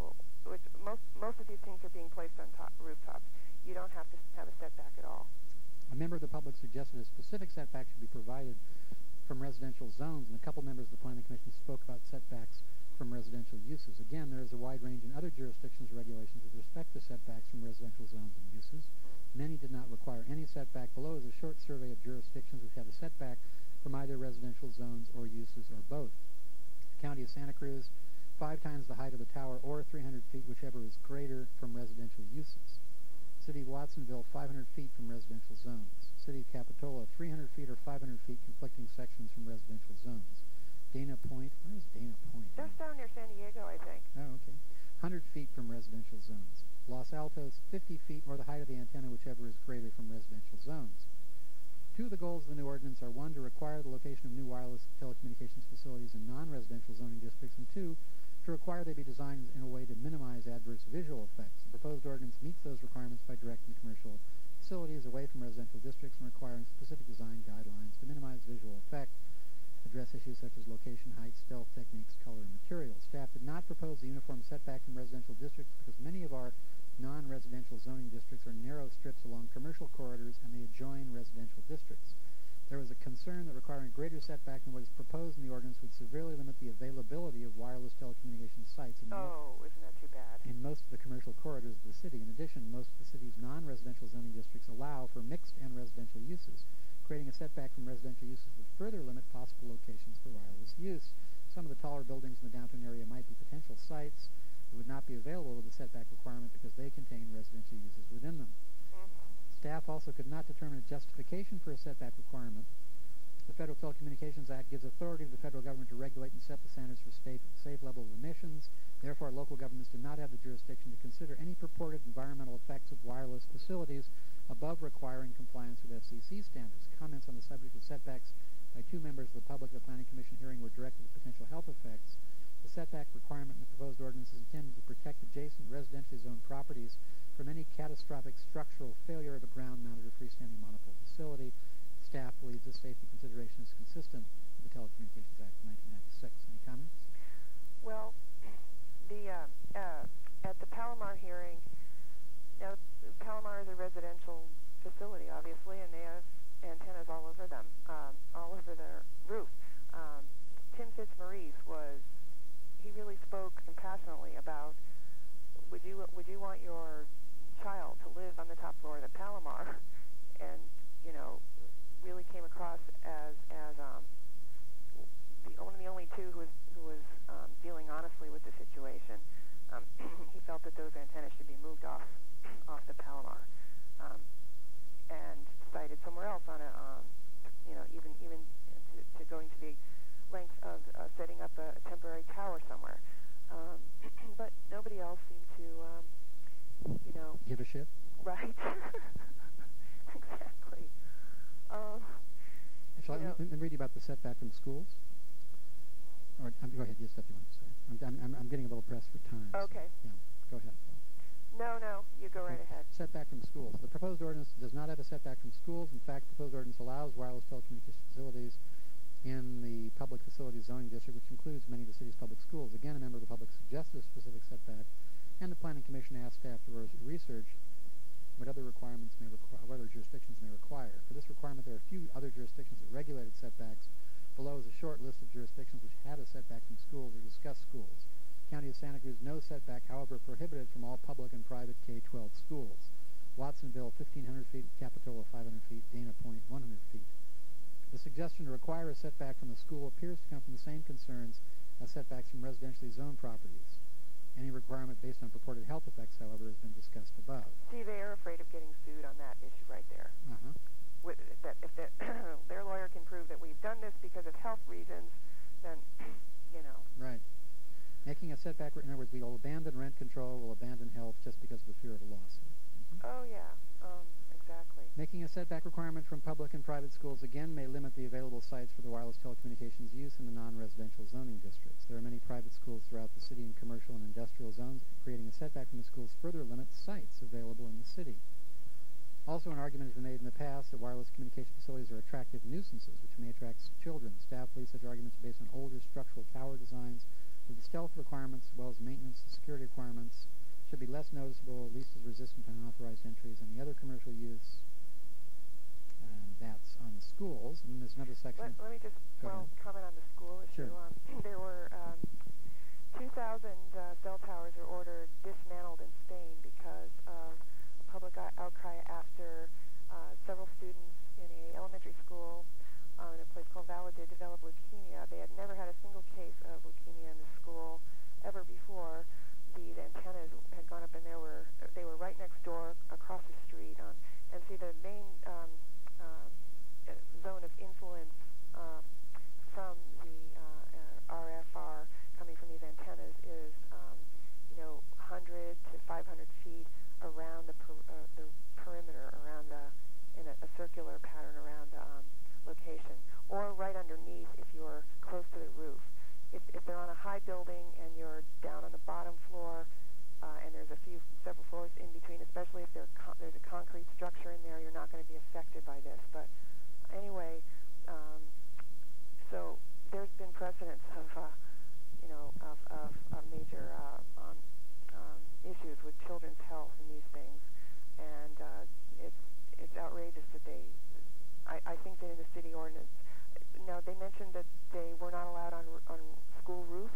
are being placed on rooftops, you don't have to have a setback at all. A member of the public suggested a specific setback should be provided from residential zones, and a couple members of the Planning Commission spoke about setbacks from residential uses. Again, there is a wide range in other jurisdictions' regulations with respect to setbacks from residential zones and uses. Many did not require any setback. Below is a short survey of jurisdictions which have a setback from either residential zones or uses or both. The County of Santa Cruz, 5 times the height of the tower or 300 feet, whichever is greater, from residential uses. City of Watsonville, 500 feet from residential zones. City of Capitola, 300 feet or 500 feet conflicting sections from residential zones. Dana Point, where is Dana Point? Just down near San Diego, I think. Oh, okay. 100 feet from residential zones. Los Altos, 50 feet or the height of the antenna, whichever is greater from residential zones. Two of the goals of the new ordinance are, 1, to require the location of new wireless telecommunications facilities in non-residential zoning districts, and 2, to require they be designed in a way to minimize adverse visual effects. The proposed ordinance meets those requirements by directing commercial facilities away from residential districts and requiring specific design guidelines to minimize visual effect, address issues such as location, height, stealth techniques, color, and materials. Staff did not propose a uniform setback from residential districts because many of our non-residential zoning districts are narrow strips along commercial corridors and they adjoin residential districts. There was a concern that requiring a greater setback than what is proposed in the ordinance would severely limit the availability of wireless telecommunications sites isn't that too bad? In most of the commercial corridors of the city. In addition, most of the city's non-residential zoning districts allow for mixed and residential uses. Creating a setback from residential uses would further limit possible locations for wireless use. Some of the taller buildings in the downtown area might be potential sites that would not be available with a setback requirement because they contain residential uses within them. Staff also could not determine a justification for a setback requirement. The Federal Telecommunications Act gives authority to the federal government to regulate and set the standards for safe level of emissions. Therefore, local governments do not have the jurisdiction to consider any purported environmental effects of wireless facilities above requiring compliance with FCC standards. Comments on the subject of setbacks by 2 members of the public at the Planning Commission hearing were directed at potential health effects. The setback requirement in the proposed ordinance is intended to protect adjacent residentially zoned properties from any catastrophic structural failure of a ground-mounted or freestanding monopole facility. Staff believes this safety consideration is consistent with the Telecommunications Act of 1996. Any comments? Well, at the Palomar hearing, now Palomar is a residential facility, obviously, and they have antennas all over them, all over their roof. Tim Fitzmaurice he really spoke compassionately about would you want your child to live on the top floor of the Palomar, and really came across as one of the only two who was dealing honestly with the situation. He felt that those antennas should be moved off the Palomar, and cited somewhere else on a even to going to the length of setting up a temporary tower somewhere. But nobody else seemed to give a shit. Right. Exactly. Let me read you about the setback from schools. Or go ahead. You have stuff you want to say. I'm getting a little pressed for time. Okay. So, yeah. Go ahead. No. You go right ahead. Setback from schools. The proposed ordinance does not have a setback from schools. In fact, the proposed ordinance allows wireless telecommunications facilities in the public facilities zoning district, which includes many of the city's public schools. Again, a member of the public suggested a specific setback, and the Planning Commission asked staff to research what other requirements what other jurisdictions may require. For this requirement, there are a few other jurisdictions that regulated setbacks. Below is a short list of jurisdictions which had a setback from schools or discussed schools. County of Santa Cruz, no setback, however, prohibited from all public and private K-12 schools. Watsonville, 1,500 feet. Capitola, 500 feet. Dana Point, 100 feet. The suggestion to require a setback from a school appears to come from the same concerns as setbacks from residentially zoned properties. Any requirement based on purported health effects, however, has been discussed above. See, they are afraid of getting sued on that issue right there. If their lawyer can prove that we've done this because of health reasons, then, Right. Making a setback, in other words, we will abandon rent control, we'll abandon health just because of the fear of a lawsuit. Oh, yeah. Exactly. Making a setback requirement from public and private schools again may limit the available sites for the wireless telecommunications use in the non-residential zoning districts. There are many private schools throughout the city in commercial and industrial zones. Creating a setback from the schools further limits sites available in the city. Also, an argument has been made in the past that wireless communication facilities are attractive nuisances, which may attract children. Staff believes such arguments are based on older structural tower designs, where the stealth requirements, as well as maintenance and security requirements, should be less noticeable, at least as resistant to unauthorized entries, and the other commercial use. And that's on the schools. And then there's another section. Let me just comment on the school issue. Sure. There were 2,000 cell towers were ordered dismantled in Spain because of a public outcry after several students in an elementary school in a place called Valladolid developed leukemia. They had never had a single case of leukemia in the school ever before. The antennas had gone up, and they were right next door, across the street. And see, the main zone of influence from the RFR coming from these antennas is 100 to 500 feet around the perimeter, around in a circular pattern around the location, or right underneath if you're close to the roof. If they're on a high building and you're down on the bottom floor, and there's several floors in between, especially if there's a concrete structure in there, you're not going to be affected by this. But anyway, so there's been precedents of major issues with children's health in these things, and it's outrageous that I think that in the city ordinance. Now, they mentioned that they were not allowed on school roofs.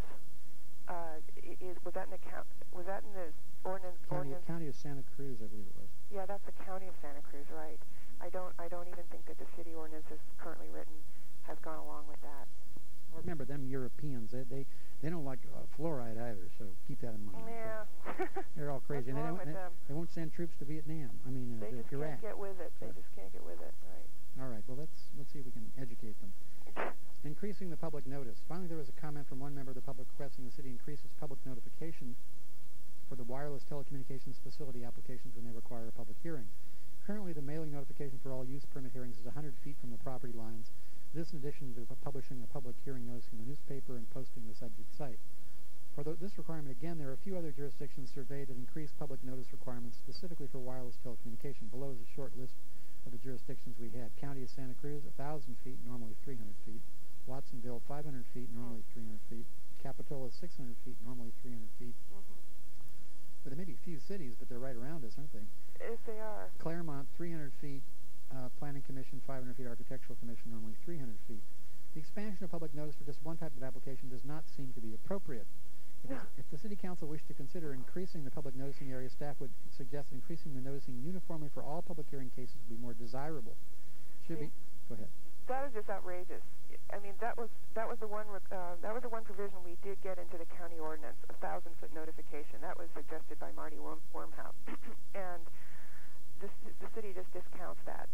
Was that in the ordinance? County of Santa Cruz, I believe it was. Yeah, that's the county of Santa Cruz, right? I don't even think that the city ordinance as currently written has gone along with that. Well, remember, them Europeans, they don't like fluoride either, so keep that in mind. Yeah. They're all crazy. What's wrong with them? They won't send troops to Vietnam. I mean, they just Iraq. can't get with it. They just can't get with it, right? All right. Well, let's see if we can educate them. Increasing the public notice. Finally, there was a comment from one member of the public requesting the city increase its public notification for the wireless telecommunications facility applications when they require a public hearing. Currently, the mailing notification for all use permit hearings is 100 feet from the property lines. This in addition to publishing a public hearing notice in the newspaper and posting the subject site. For this requirement, again, there are a few other jurisdictions surveyed that increase public notice requirements specifically for wireless telecommunication. Below is a short list of the jurisdictions we had. County of Santa Cruz, 1,000 feet, normally 300 feet. Watsonville, 500 feet, normally 300 feet. Capitola, 600 feet, normally 300 feet. Mm-hmm. But there may be a few cities, but they're right around us, aren't they? Yes, they are. Claremont, 300 feet. Planning Commission, 500 feet. Architectural Commission, normally 300 feet. The expansion of public notice for just one type of application does not seem to be appropriate. If the City Council wished to consider increasing the public noticing area, staff would suggest increasing the noticing uniformly for all public hearing cases would be more desirable. Go ahead. That is just outrageous. I mean, that was the one provision we did get into the county ordinance, a 1,000-foot notification. That was suggested by Marty Wormhout, and the city just discounts that.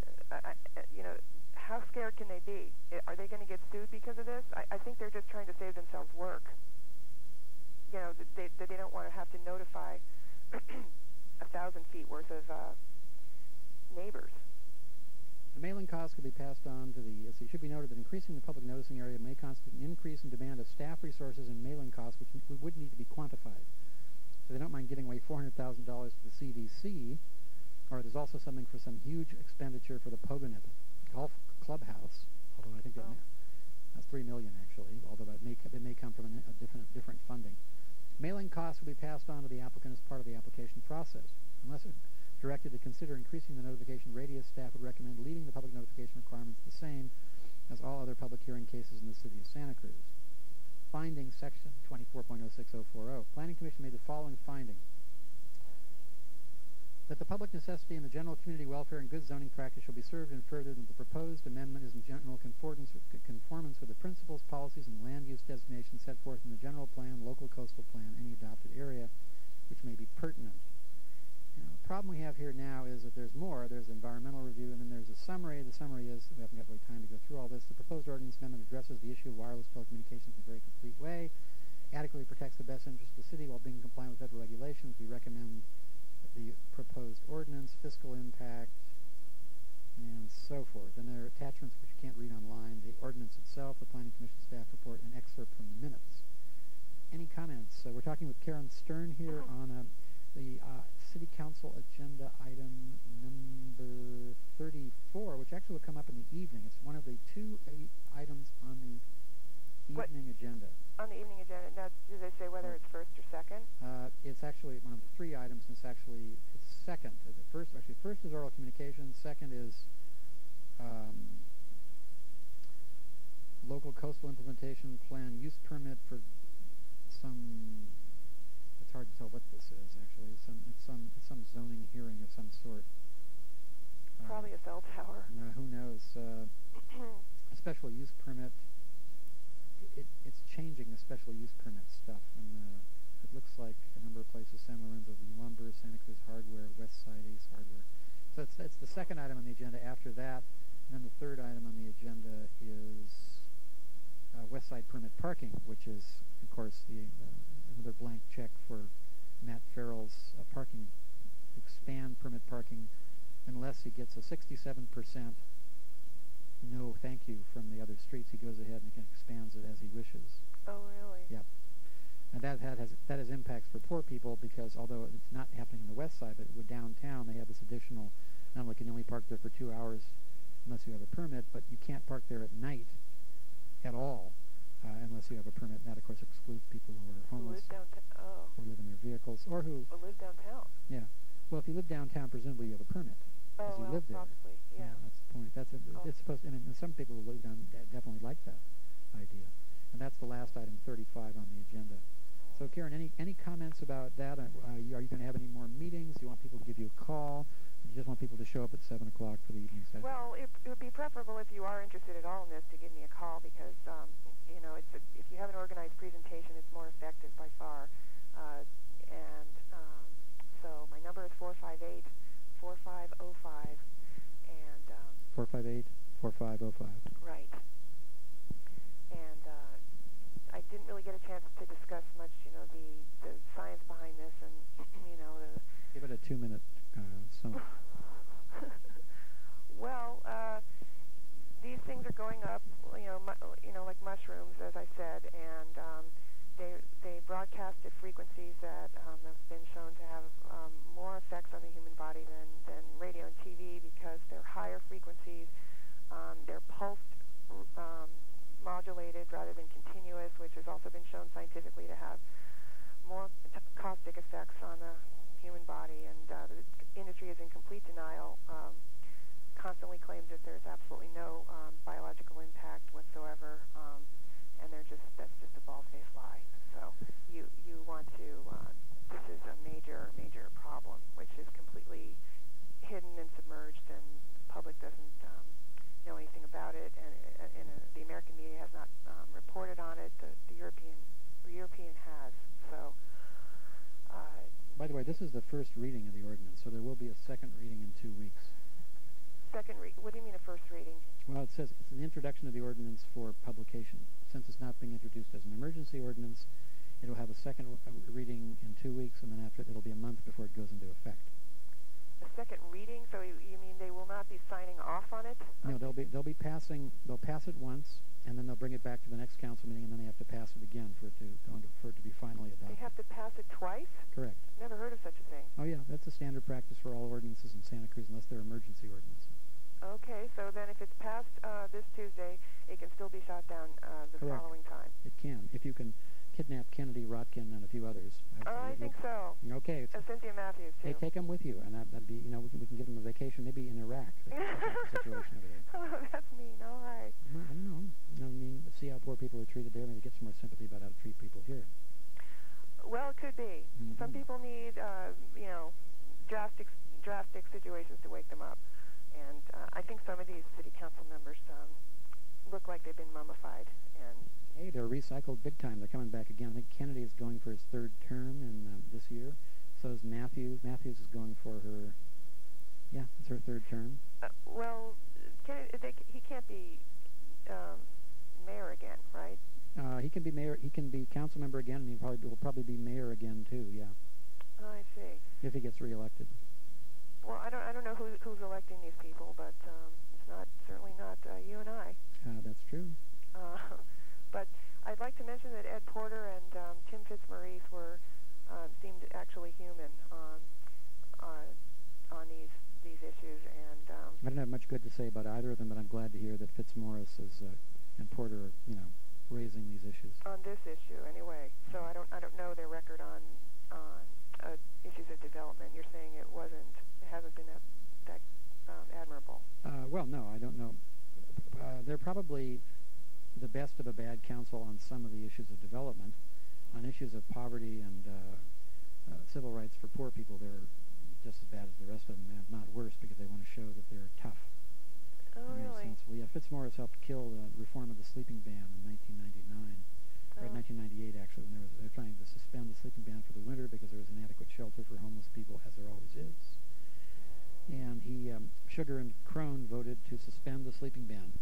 How scared can they be? Are they going to get sued because of this? I think they're just trying to save themselves work. That they don't want to have to notify 1,000 feet worth of neighbors. The mailing costs could be passed on to the... It should be noted that increasing the public noticing area may constitute an increase in demand of staff resources and mailing costs, which would need to be quantified. So they don't mind giving away $400,000 to the CVC, or there's also something for some huge expenditure for the Pogonip Golf Clubhouse, although I think that's $3 million actually, although it may come from a different funding. Mailing costs will be passed on to the applicant as part of the application process. Unless directed to consider increasing the notification radius, staff would recommend leaving the public notification requirements the same as all other public hearing cases in the city of Santa Cruz. Findings, section 24.06040. Planning Commission made the following finding. That the public necessity and the general community welfare and good zoning practice shall be served and furthered, and the proposed amendment is in general conformance with the principles, policies, and land use designations set forth in the general plan, local coastal plan, any adopted area, which may be pertinent. The problem we have here now is that there's more. There's environmental review, and then there's a summary. The summary is, we haven't got really time to go through all this. The proposed ordinance amendment addresses the issue of wireless telecommunications in a very complete way, adequately protects the best interest of the city while being compliant with federal regulations. We recommend the proposed ordinance, fiscal impact, and so forth. And there are attachments which you can't read online, the ordinance itself, the Planning Commission staff report, an excerpt from the minutes. Any comments? We're talking with Karen Stern here on the City Council agenda item number 34, which actually will come up in the evening. It's one of the two items on the evening agenda. On the evening agenda. Now, do they say whether it's first or second? It's actually one of the three items, and it's second. First is oral communication. Second is local coastal implementation plan use permit for some. It's hard to tell what this is actually. It's some zoning hearing of some sort. Probably a cell tower. Who knows? A special use permit. It's changing the special use permit stuff, and it looks like a number of places: San Lorenzo Lumber, Santa Cruz Hardware, Westside Ace Hardware. So it's the second item on the agenda. After that, and then the third item on the agenda is Westside permit parking, which is, of course, another blank check for Matt Farrell's parking, expand permit parking, unless he gets a 67% no thank you from the other streets. He goes ahead and expands it as he wishes. Oh, really? Yep. And that has impacts for poor people, because although it's not happening on the west side, but with downtown they have this additional, not only can you only park there for 2 hours unless you have a permit, but you can't park there at night at all unless you have a permit. And that, of course, excludes people who are homeless, who live downtown, or live in their vehicles, or who live downtown. Yeah. Well, if you live downtown, presumably you have a permit. Oh, you well, live there. probably, yeah. That's the point. It's supposed. I mean, some people who live down definitely like that idea, and that's the last item, 35 on the agenda. So, Karen, any comments about that? Are you going to have any more meetings? Do you want people to give you a call? Or do you just want people to show up at 7 o'clock for the evening session? Well, it would be preferable if you are interested at all in this to give me a call, because if you have an organized presentation, it's more effective by far. So my number is 458-4505, and 458-4505. Right. And I didn't really get a chance to discuss much, the science behind this, and Give it a 2-minute summary. Well, these things are going up, like mushrooms, as I said, and they broadcast at frequencies that have been shown to have more effects on the human body than radio and TV, because they're higher frequencies. They're pulsed, modulated rather than continuous, which has also been shown scientifically to have more caustic effects on the human body. And the industry is in complete denial, constantly claims that there's absolutely no biological impact whatsoever, and that's just a bald-faced lie. So you want to, this is a major, major problem, which is completely hidden and submerged, and the public doesn't know anything about it, and the American media has not reported on it. The European has. So. By the way, this is the first reading of the ordinance, so there will be a second reading in 2 weeks. What do you mean a first reading? Well, it says it's an introduction of the ordinance for publication. Since it's not being introduced as an emergency ordinance, it'll have a second reading in 2 weeks, and then after it'll be a month before it goes into effect. A second reading? So you mean they will not be signing off on it? No, they'll pass it once, and then they'll bring it back to the next council meeting, and then they have to pass it again for it to be finally adopted. They have to pass it twice? Correct. Never heard of such a thing. Oh yeah, that's a standard practice for all ordinances in Santa Cruz, unless they're emergency ordinances. Okay, so then if it's passed this Tuesday, it can still be shot down the Correct. following time. It can, if you can kidnap Kennedy, Rotkin, and a few others. I think so. Okay. Cynthia Matthews, too. Hey, take them with you, and that'd be, we can give them a vacation, maybe in Iraq. Situation over there. Oh, that's mean. All right. I don't know. I mean, see how poor people are treated there. Maybe get some more sympathy about how to treat people here. Well, it could be. Mm-hmm. Some people need, drastic situations to wake them up. And I think some of these city council members look like they've been mummified. And hey, they're recycled big time. They're coming back again. I think Kennedy is going for his third term in this year. So is Matthews. Matthews is going for her. Yeah, it's her third term. Well, he can't be mayor again, right? He can be mayor. He can be council member again, and will probably be mayor again too. Yeah. I see. if he gets reelected. Well, I don't know who's electing these people, but it's certainly not you and I. That's true. But I'd like to mention that Ed Porter and Tim Fitzmaurice seemed actually human on these issues, and I don't have much good to say about either of them, but I'm glad to hear that Fitzmaurice and Porter are, raising these issues. on this issue anyway. So I don't know their record on issues of development. You're saying it hasn't been that admirable. Well, no, I don't know. They're probably the best of a bad council on some of the issues of development. On issues of poverty and civil rights for poor people, they're just as bad as the rest of them, and not worse, because they want to show that they're tough. Oh, really? Well, yeah, Fitzmaurice helped kill the reform of the sleeping ban in 1999. Or in 1998, actually, when they were trying to suspend the sleeping ban for the winter because there was inadequate shelter for homeless people, as there always is. And Sugar and Crone voted to suspend the sleeping ban.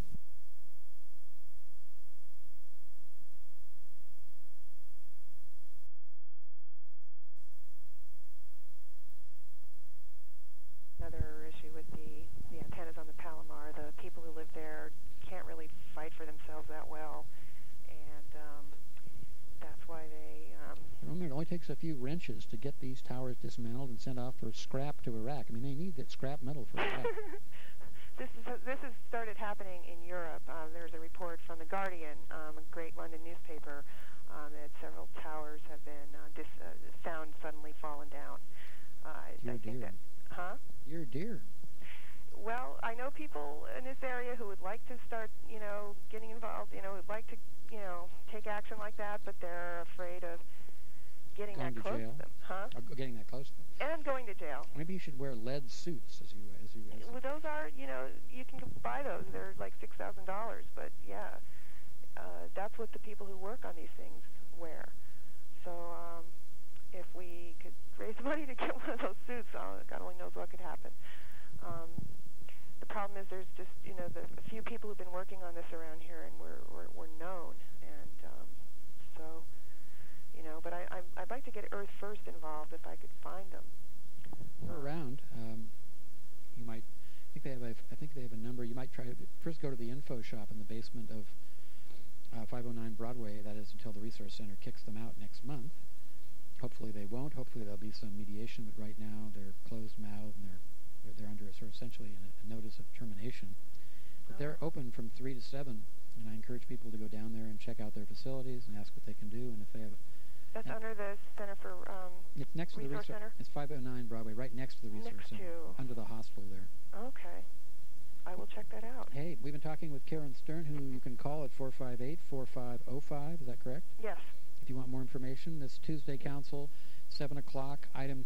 Another issue with the antennas on the Palomar. The people who live there can't really fight for themselves that well, and that's why they... Remember, it only takes a few wrenches to get these towers dismantled and sent off for scrap to Iraq. I mean, they need that scrap metal for Iraq. This has started happening in Europe. There's a report from The Guardian, a great London newspaper, that several towers have been found suddenly fallen down. I think that... Huh? Dear, dear. Well, I know people in this area who would like to start, getting involved, would like to, take action like that, but they're afraid of getting Going that to close jail. to them. Huh? Getting that close to them. And going to jail. Maybe you should wear lead suits as you Well, those are, you can buy those. They're like $6,000, but yeah, that's what the people who work on these things wear. So if we could raise money to get one of those suits, God only knows what could happen. The problem is there's just, a few people who've been working on this around here, and we're known, and so, but I'd like to get Earth First involved if I could find them. We're around. You might. I think they have a number. You might try to first go to the info shop in the basement of 509 Broadway. That is until the Resource Center kicks them out next month. Hopefully they won't. Hopefully there'll be some mediation. But right now they're closed-mouthed and they're under essentially a notice of termination. But they're open from 3 to 7, and I encourage people to go down there and check out their facilities and ask what they can do. And if they have That's under the Center for it's next to the Resource Center? It's 509 Broadway, right next to the Resource Center, under the hostel there. Okay. I will check that out. Hey, we've been talking with Karen Stern, who you can call at 458-4505. Is that correct? Yes. If you want more information, this Tuesday Council, 7 o'clock, item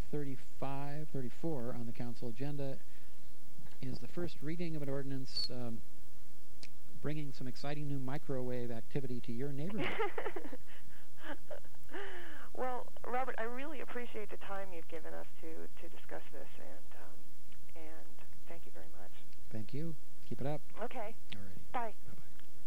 34 on the Council agenda is the first reading of an ordinance bringing some exciting new microwave activity to your neighborhood. Well, Robert, I really appreciate the time you've given us to discuss this, and thank you very much. Thank you. Keep it up. Okay. All righty. Bye. Bye-bye.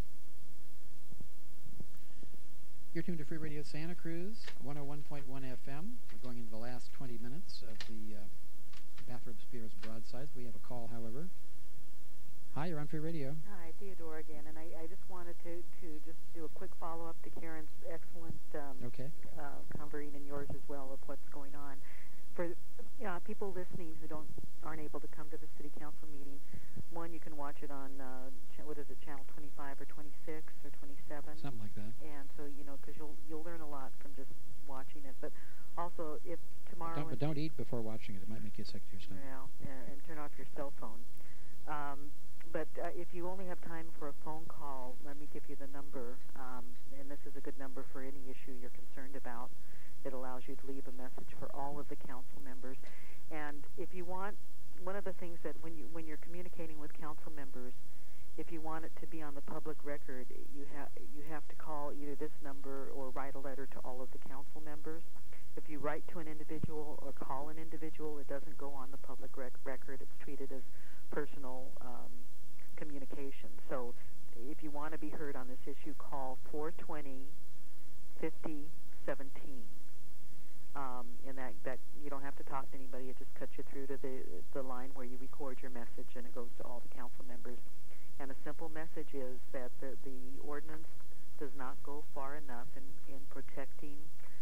You're tuned to Free Radio Santa Cruz, 101.1 FM. We're going into the last 20 minutes of the Bathrobe Spears broadsides. We have a call, however. Hi, you're on Free Radio. Hi, Theodore again, and I just wanted to just do a quick follow-up to Karen's excellent covering, and yours as well, of what's going on. For people listening who aren't able to come to the City Council meeting, one, you can watch it on, Channel 25 or 26 or 27? Something like that. And so, because you'll learn a lot from just watching it. But also, if tomorrow... But don't eat before watching it. It might make you sick to your stomach. Yeah, and turn off your cell phone. But if you only have time for a phone call, let me give you the number, and this is a good number for any issue you're concerned about. It allows you to leave a message for all of the council members. And if you want, one of the things that when you're communicating with council members, if you want it to be on the public record, you have to call either this number or write a letter to all of the council members. If you write to an individual or call an individual, it doesn't go on the public record. It's treated as personal communication. So if you want to be heard on this issue, call 420-5017. and that you don't have to talk to anybody. It just cuts you through to the line where you record your message, and it goes to all the council members. And a simple message is that the ordinance does not go far enough in protecting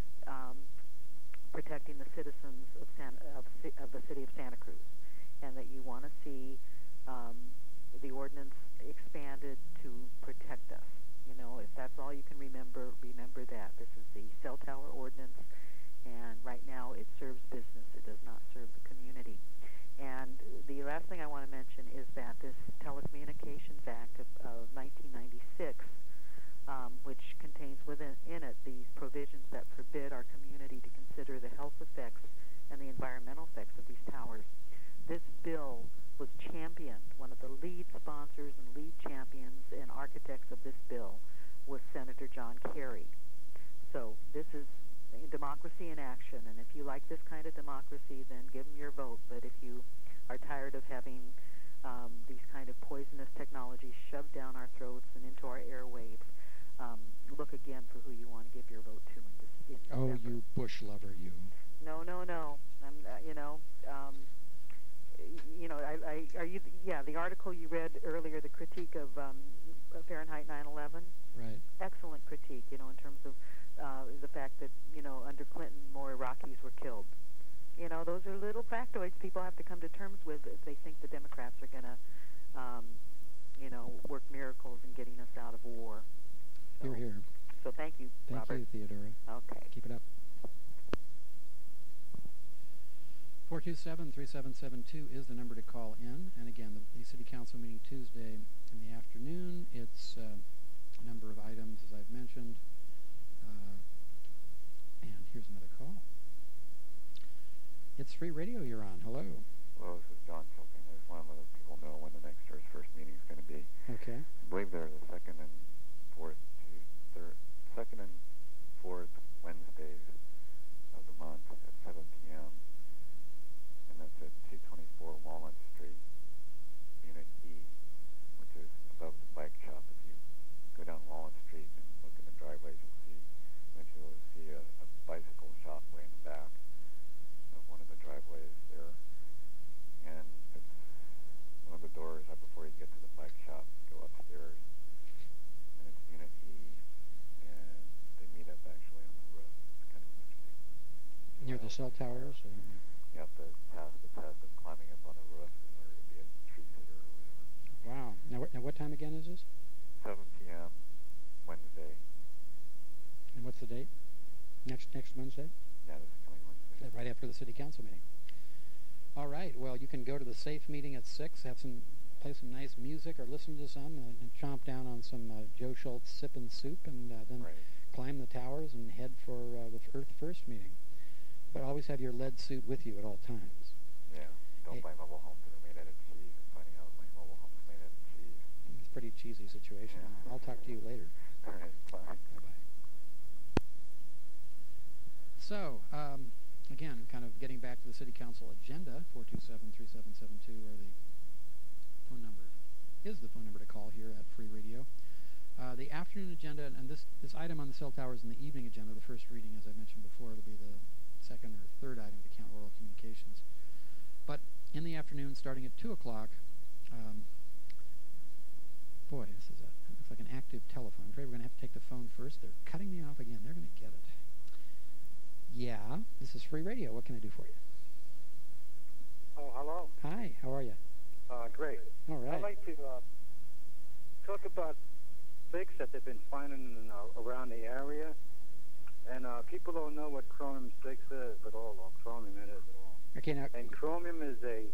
the citizens of the city of Santa Cruz, and that you want to see the ordinance expanded to protect us. You know, if that's all you can remember that. This is the cell tower ordinance, and right now it serves business. It does not serve the community. And the last thing I want to mention is that this Telecommunications Act of 1996, which contains within it these provisions that forbid our community to consider the health effects and the environmental effects of these towers. This bill was championed. One of the lead sponsors and lead champions and architects of this bill was Senator John Kerry. So this is democracy in action, and if you like this kind of democracy, then give them your vote. But if you are tired of having these kind of poisonous technologies shoved down our throats and into our airwaves, look again for who you want to give your vote to in December. Oh, you Bush lover, you. No. I'm, the article you read earlier, the critique of Fahrenheit 9/11. Right. Excellent critique, in terms of the fact that, under Clinton, more Iraqis were killed. Those are little factoids people have to come to terms with if they think the Democrats are going to, work miracles in getting us out of war. So, Hear, hear. So thank you, Robert. Thank you, Theodora. Okay. Keep it up. 427-3772 is the number to call in. And again, the City Council meeting Tuesday in the afternoon. It's a number of items, as I've mentioned. And here's another call. It's Free Radio you're on. Hello. Hello, this is John Kilking. I just want to let people know when the next year's first meeting is going to be. Okay. I believe they're the second and fourth Wednesdays of the month at 7 p.m. And that's at 224 Walnut Street, Unit E, which is above the bike shop. If you go down Walnut Street and look in the driveways, you'll see a bicycle shop way in the back of one of the driveways there. And it's one of the doors right before you get to the bike shop. Go upstairs, and it's Unit E, and they meet up actually on the roof. It's kind of interesting. Near the cell towers? You have to pass the test of climbing up on the roof in order to be a tree sitter or whatever. Wow. Now what time again is this? 7 p.m. Wednesday. And what's the date? Next Wednesday? Yeah, this is coming Wednesday. Right after the City Council meeting. All right. Well, you can go to the SAFE meeting at 6, play some nice music or listen to some, and chomp down on some Joe Schultz sipping soup, and then climb the towers and head for the Earth First meeting. But always have your lead suit with you at all times. Yeah. Don't buy mobile homes that are made out of cheese. I'm finding out my mobile home's made out of cheese. It's a pretty cheesy situation. Yeah. I'll talk to you later. All right. Bye. Bye-bye. So, again, kind of getting back to the City Council agenda, 427-3772 is the phone number to call here at Free Radio. The afternoon agenda, and this item on the cell towers in the evening agenda, the first reading, as I mentioned before, will be the second or third item to count oral communications. But in the afternoon, starting at 2 o'clock, boy, this looks like an active telephone. I'm afraid we're going to have to take the phone first. They're cutting me off again. They're going to get it. Yeah, this is Free Radio. What can I do for you? Oh, hello. Hi, how are you? Great. All right. I'd like to talk about sticks that they've been finding around the area. And people don't know what chromium-6 is at all, or chromium it is at all. Okay, now. And chromium is a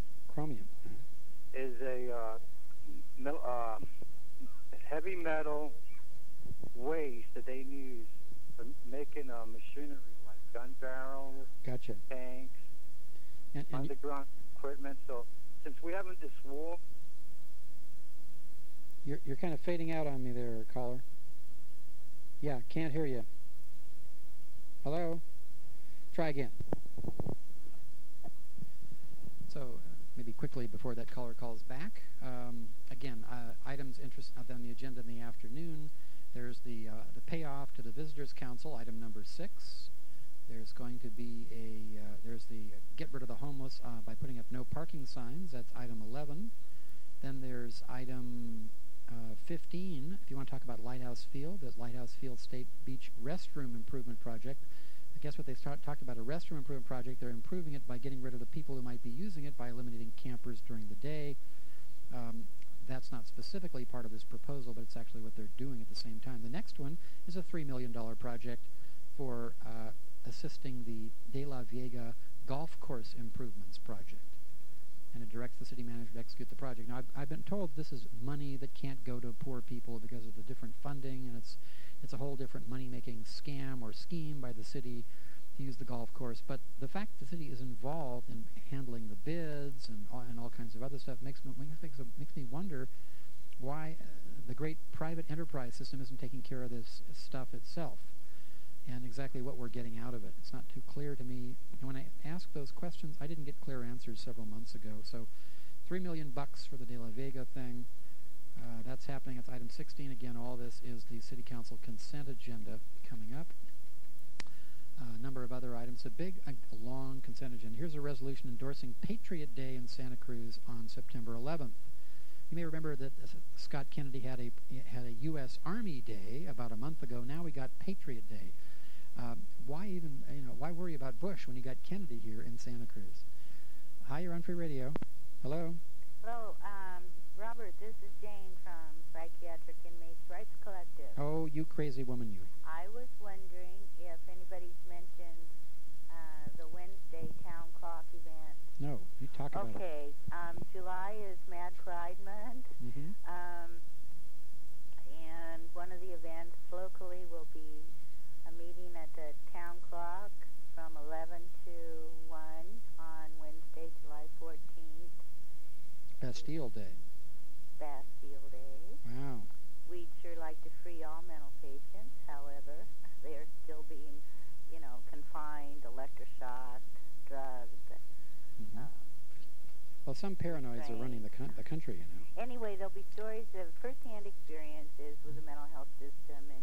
heavy metal waste that they use for making machinery like gun barrels, gotcha, tanks, and underground equipment. So since we haven't this war, you're kind of fading out on me there, caller. Yeah, can't hear you. Hello? Try again. So maybe quickly before that caller calls back. Again, items on the agenda in the afternoon. There's the payoff to the Visitors Council, item number 6. There's going to be there's the get rid of the homeless by putting up no parking signs. That's item 11. Then there's item 15. If you want to talk about Lighthouse Field, there's Lighthouse Field State Beach Restroom Improvement Project. I guess what they talked about a restroom improvement project, they're improving it by getting rid of the people who might be using it by eliminating campers during the day. That's not specifically part of this proposal, but it's actually what they're doing at the same time. The next one is a $3 million project for assisting the De La Vega Golf Course Improvements Project. And it directs the city manager to execute the project. Now, I've been told this is money that can't go to poor people because of the different funding, and it's a whole different money-making scam or scheme by the city to use the golf course. But the fact the city is involved in handling the bids and all kinds of other stuff makes me wonder why the great private enterprise system isn't taking care of this stuff itself and exactly what we're getting out of it. It's not too clear to me. And when I asked those questions, I didn't get clear answers several months ago. So $3 million for the De La Vega thing. That's happening. It's item 16. Again, all this is the City Council consent agenda coming up. A number of other items. A big, long consent agenda. Here's a resolution endorsing Patriot Day in Santa Cruz on September 11th. You may remember that Scott Kennedy had a U.S. Army Day about a month ago. Now we got Patriot Day. Why worry about Bush when you got Kennedy here in Santa Cruz? Hi, you're on Free Radio. Hello. Hello, Robert. This is Jane from Psychiatric Inmates Rights Collective. Oh, you crazy woman, you. I was wondering if anybody's mentioned the Wednesday town clock event. No, you talk about it. Okay, July is Mad Pride Month, Mm-hmm. and one of the events locally will be a meeting at the town clock from 11 to 1 on Wednesday, July 14th. Bastille Day. Bastille Day. Wow. We'd sure like to free all mental patients. However, they are still being, confined, electroshocked, drugged. Mm-hmm. Well, some paranoids are running the country, Anyway, there'll be stories of first-hand experiences with the mental health system, and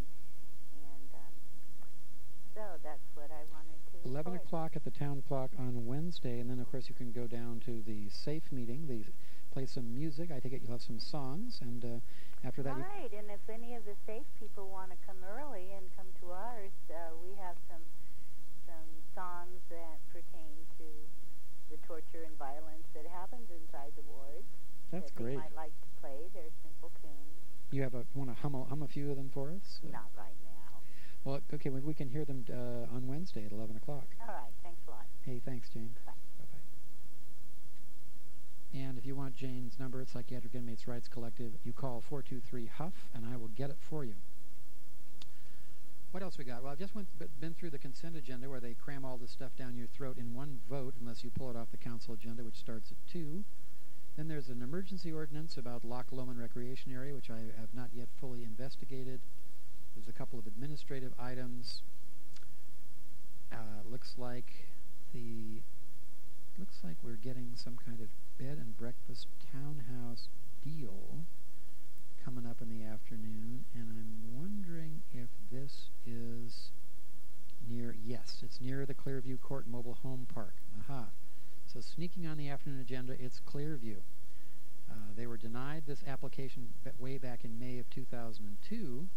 so that's what I wanted to 11 report. o'clock at the town clock on Wednesday, and then, of course, you can go down to the SAFE meeting, play some music. I take it you'll have some songs, and after that... Right, and if any of the SAFE people want to come early and come to ours, we have some songs that pertain to the torture and violence that happens inside the wards. That's that great. They might like to play. They're simple tunes. You want to hum a few of them for us? Not right now. Well, okay, we can hear them on Wednesday at 11 o'clock. All right, thanks a lot. Hey, thanks, Jane. Bye. Bye-bye. And if you want Jane's number at Psychiatric Inmates Rights Collective, you call 423-HUFF, and I will get it for you. What else we got? Well, I've just been through the consent agenda where they cram all this stuff down your throat in one vote unless you pull it off the council agenda, which starts at 2. Then there's an emergency ordinance about Loch Lomond Recreation Area, which I have not yet fully investigated. There's a couple of administrative items. Looks like we're getting some kind of bed and breakfast townhouse deal coming up in the afternoon, and I'm wondering if this is it's near the Clearview Court Mobile Home Park. Aha. So sneaking on the afternoon agenda, it's Clearview. They were denied this application way back in May of 2002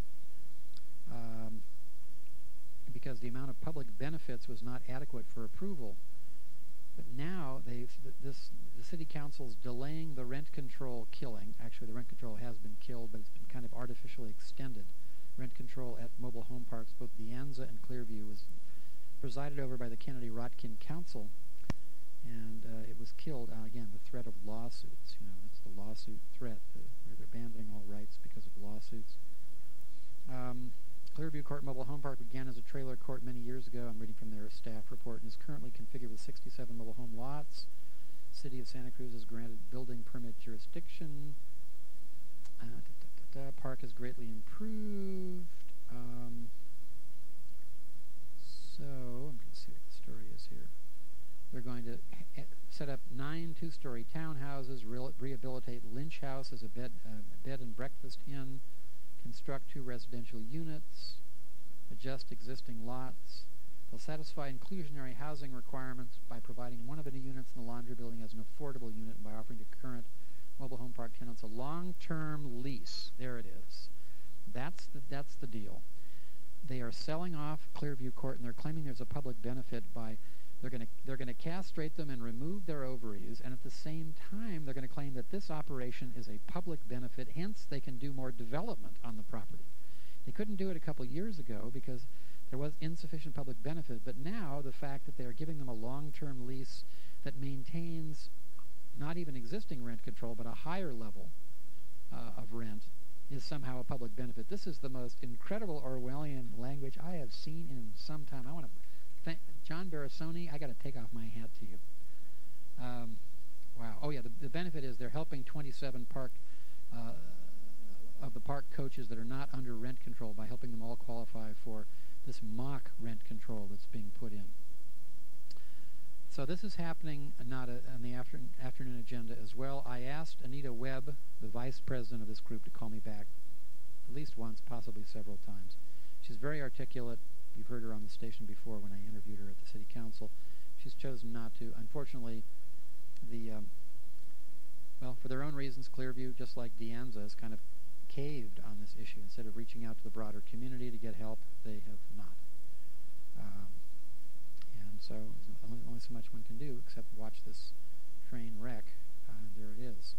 because the amount of public benefits was not adequate for approval. But now the city council's delaying the rent control killing. Actually, the rent control has been killed, but it's been kind of artificially extended. Rent control at mobile home parks, both De Anza and Clearview, was presided over by the Kennedy-Rotkin Council, and it was killed, again, the threat of lawsuits. It's the lawsuit threat, where they're abandoning all rights because of lawsuits. Clearview Court Mobile Home Park began as a trailer court many years ago. I'm reading from their staff report, and is currently configured with 67 mobile home lots. City of Santa Cruz has granted building permit jurisdiction. Park is greatly improved. So, I'm going to see what the story is here. They're going to set up 9 two-story townhouses, rehabilitate Lynch House as a bed and breakfast inn, construct 2 residential units, adjust existing lots, They'll satisfy inclusionary housing requirements by providing one of the new units in the laundry building as an affordable unit and by offering to current mobile home park tenants a long-term lease. There it is. That's the deal. They are selling off Clearview Court, and they're claiming there's a public benefit by they're going to castrate them and remove their ovaries, and at the same time they're going to claim that this operation is a public benefit, hence they can do more development on the property. They couldn't do it a couple years ago because there was insufficient public benefit, but now the fact that they're giving them a long-term lease that maintains not even existing rent control but a higher level of rent is somehow a public benefit. This is the most incredible Orwellian language I have seen in some time. I want to thank John Barasoni. I got to take off my hat to you. Wow. Oh yeah, the benefit is they're helping 27 of the park coaches that are not under rent control by helping them all qualify for this mock rent control that's being put in. So this is happening not on the afternoon agenda as well. I asked Anita Webb, the vice president of this group, to call me back at least once, possibly several times. She's very articulate. You've heard her on the station before when I interviewed her at the city council. She's chosen not to. Unfortunately, for their own reasons, Clearview, just like De Anza, has kind of caved on this issue. Instead of reaching out to the broader community to get help, they have not. And so there's only so much one can do except watch this train wreck. There it is.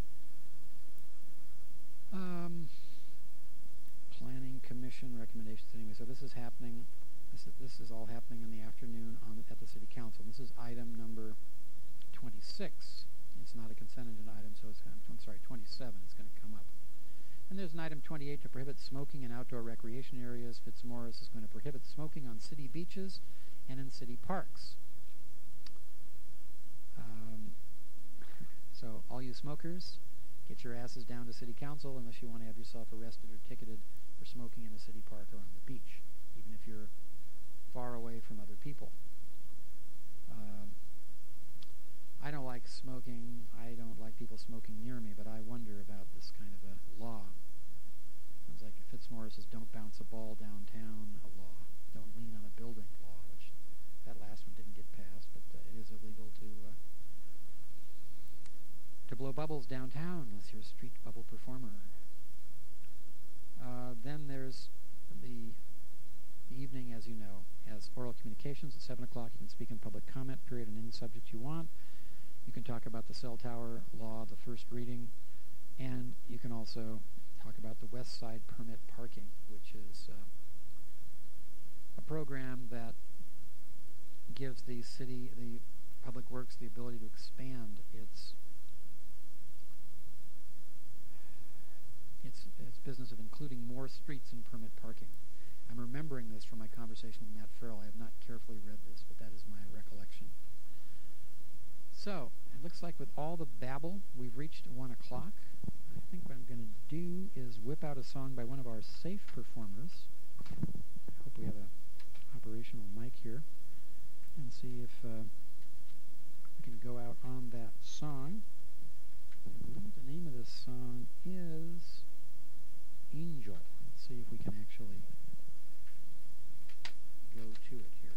Planning Commission recommendations. Anyway, so this is happening. This is all happening in the afternoon at the City Council. This is item number 26. It's not a consent agenda item, so it's 27. It's going to come up. And there's an item 28 to prohibit smoking in outdoor recreation areas. Fitzmaurice is going to prohibit smoking on city beaches and in city parks. So all you smokers, get your asses down to City Council unless you want to have yourself arrested or ticketed for smoking in a city park or on the beach, even if you're far away from other people. I don't like smoking. I don't like people smoking near me, but I wonder about this kind of a law. Sounds like Fitzmaurice's don't bounce a ball downtown a law, don't lean on a building law, which that last one didn't get passed, but it is illegal to blow bubbles downtown unless you're a street bubble performer. Then there's the evening, as you know, has oral communications at 7 o'clock. You can speak in public comment period on any subject you want. You can talk about the cell tower law, the first reading, and you can also talk about the West Side permit parking, which is a program that gives the Public Works, the ability to expand its business of including more streets in permit parking. I'm remembering this from my conversation with Matt Farrell. I have not carefully read this, but that is my recollection. So, it looks like with all the babble, we've reached 1 o'clock. I think what I'm going to do is whip out a song by one of our safe performers. I hope we have an operational mic here. And see if we can go out on that song. I believe the name of this song is Angel. Let's see if we can actually go to it here.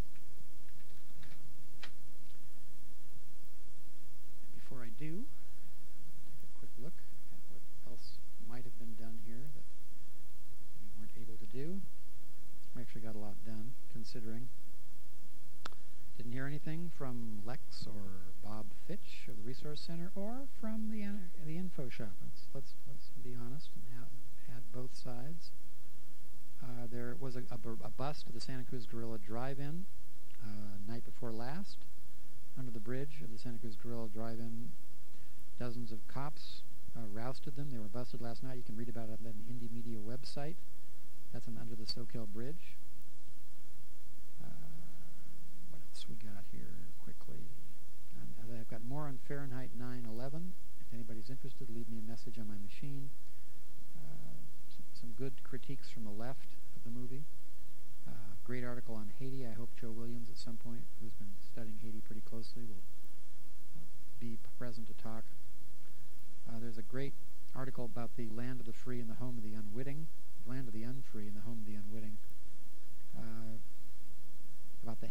And before I do, take a quick look at what else might have been done here that we weren't able to do. We actually got a lot done, considering. Didn't hear anything from Lex or Bob Fitch of the Resource Center or from the info shop. Let's be honest and add both sides. There was a bus to the Santa Cruz Guerrilla Drive-In night before last. Under the bridge of the Santa Cruz Guerrilla Drive-In, dozens of cops rousted them. They were busted last night. You can read about it on the Indie Media website. That's under the Soquel Bridge. What else we got here quickly? I've got more on Fahrenheit 9/11. If anybody's interested, leave me a message on my machine. Some good critiques from the left of the movie. Great article on Haiti. I hope Joe Williams at some point, who's been studying Haiti pretty closely, will be present to talk. There's a great article about the land of the free and the home of the unwitting, land of the unfree and the home of the unwitting, about the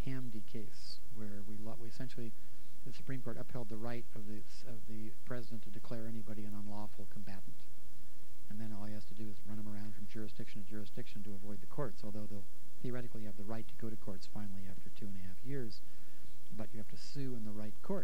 right of the president to declare anybody an unlawful combatant. And then all he has to do is run them around from jurisdiction to jurisdiction to avoid the courts, although they'll theoretically have the right to go to courts finally after 2.5 years. But you have to sue in the right court.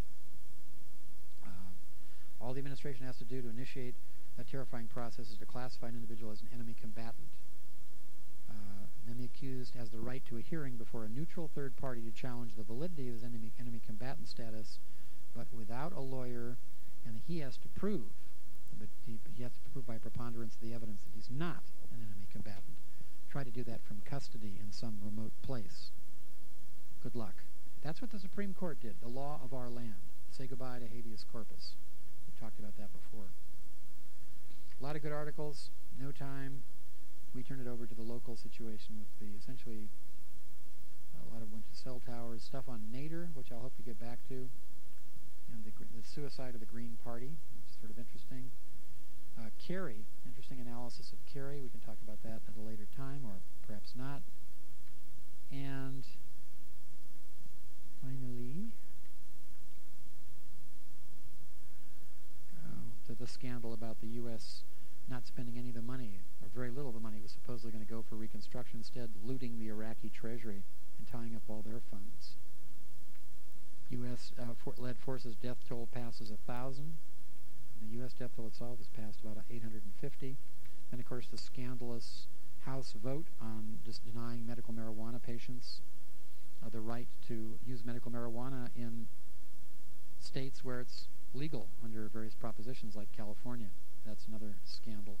All the administration has to do to initiate that terrifying process is to classify an individual as an enemy combatant. Then the accused has the right to a hearing before a neutral third party to challenge the validity of his enemy combatant status, but without a lawyer, and he has to prove, he has to prove by preponderance of the evidence that he's not an enemy combatant. Try to do that from custody in some remote place. Good luck. That's what the Supreme Court did, the law of our land. Say goodbye to habeas corpus. We talked about that before. A lot of good articles, no time. We turned it over to the local situation with the essentially a lot of went to cell towers, stuff on Nader, which I'll hope to get back to, and the suicide of the Green Party, which is sort of interesting. Kerry, interesting analysis of Kerry. We can talk about that at a later time, or perhaps not. And finally, the scandal about the U.S. not spending any of the money, or very little of the money, was supposedly going to go for reconstruction, instead looting the Iraqi treasury and tying up all their funds. U.S. led forces death toll passes 1,000. The U.S. death toll itself has passed about 850. Then, of course, the scandalous House vote on just denying medical marijuana patients the right to use medical marijuana in states where it's legal under various propositions like California. That's another scandal.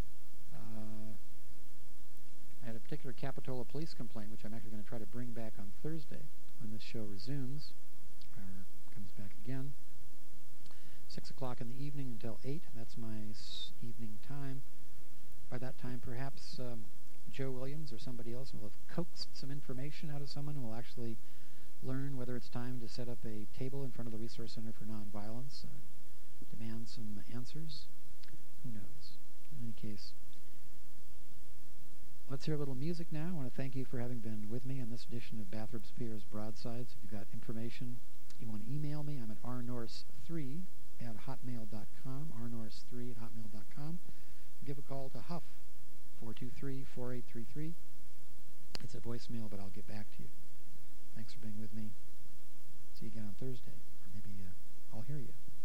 I had a particular Capitola police complaint, which I'm actually going to try to bring back on Thursday when this show resumes, or comes back again. 6 o'clock in the evening until 8. That's my evening time. By that time, perhaps Joe Williams or somebody else will have coaxed some information out of someone who will actually learn whether it's time to set up a table in front of the Resource Center for Nonviolence, demand some answers. Who knows? In any case, let's hear a little music now. I want to thank you for having been with me on this edition of Bathrop Spears Broadsides. If you've got information you want to email me, I'm at rnorse3@hotmail.com, rnorse3@hotmail.com. Give a call to Huff, 423-4833. It's a voicemail, but I'll get back to you. Thanks for being with me. See you again on Thursday, or maybe I'll hear you.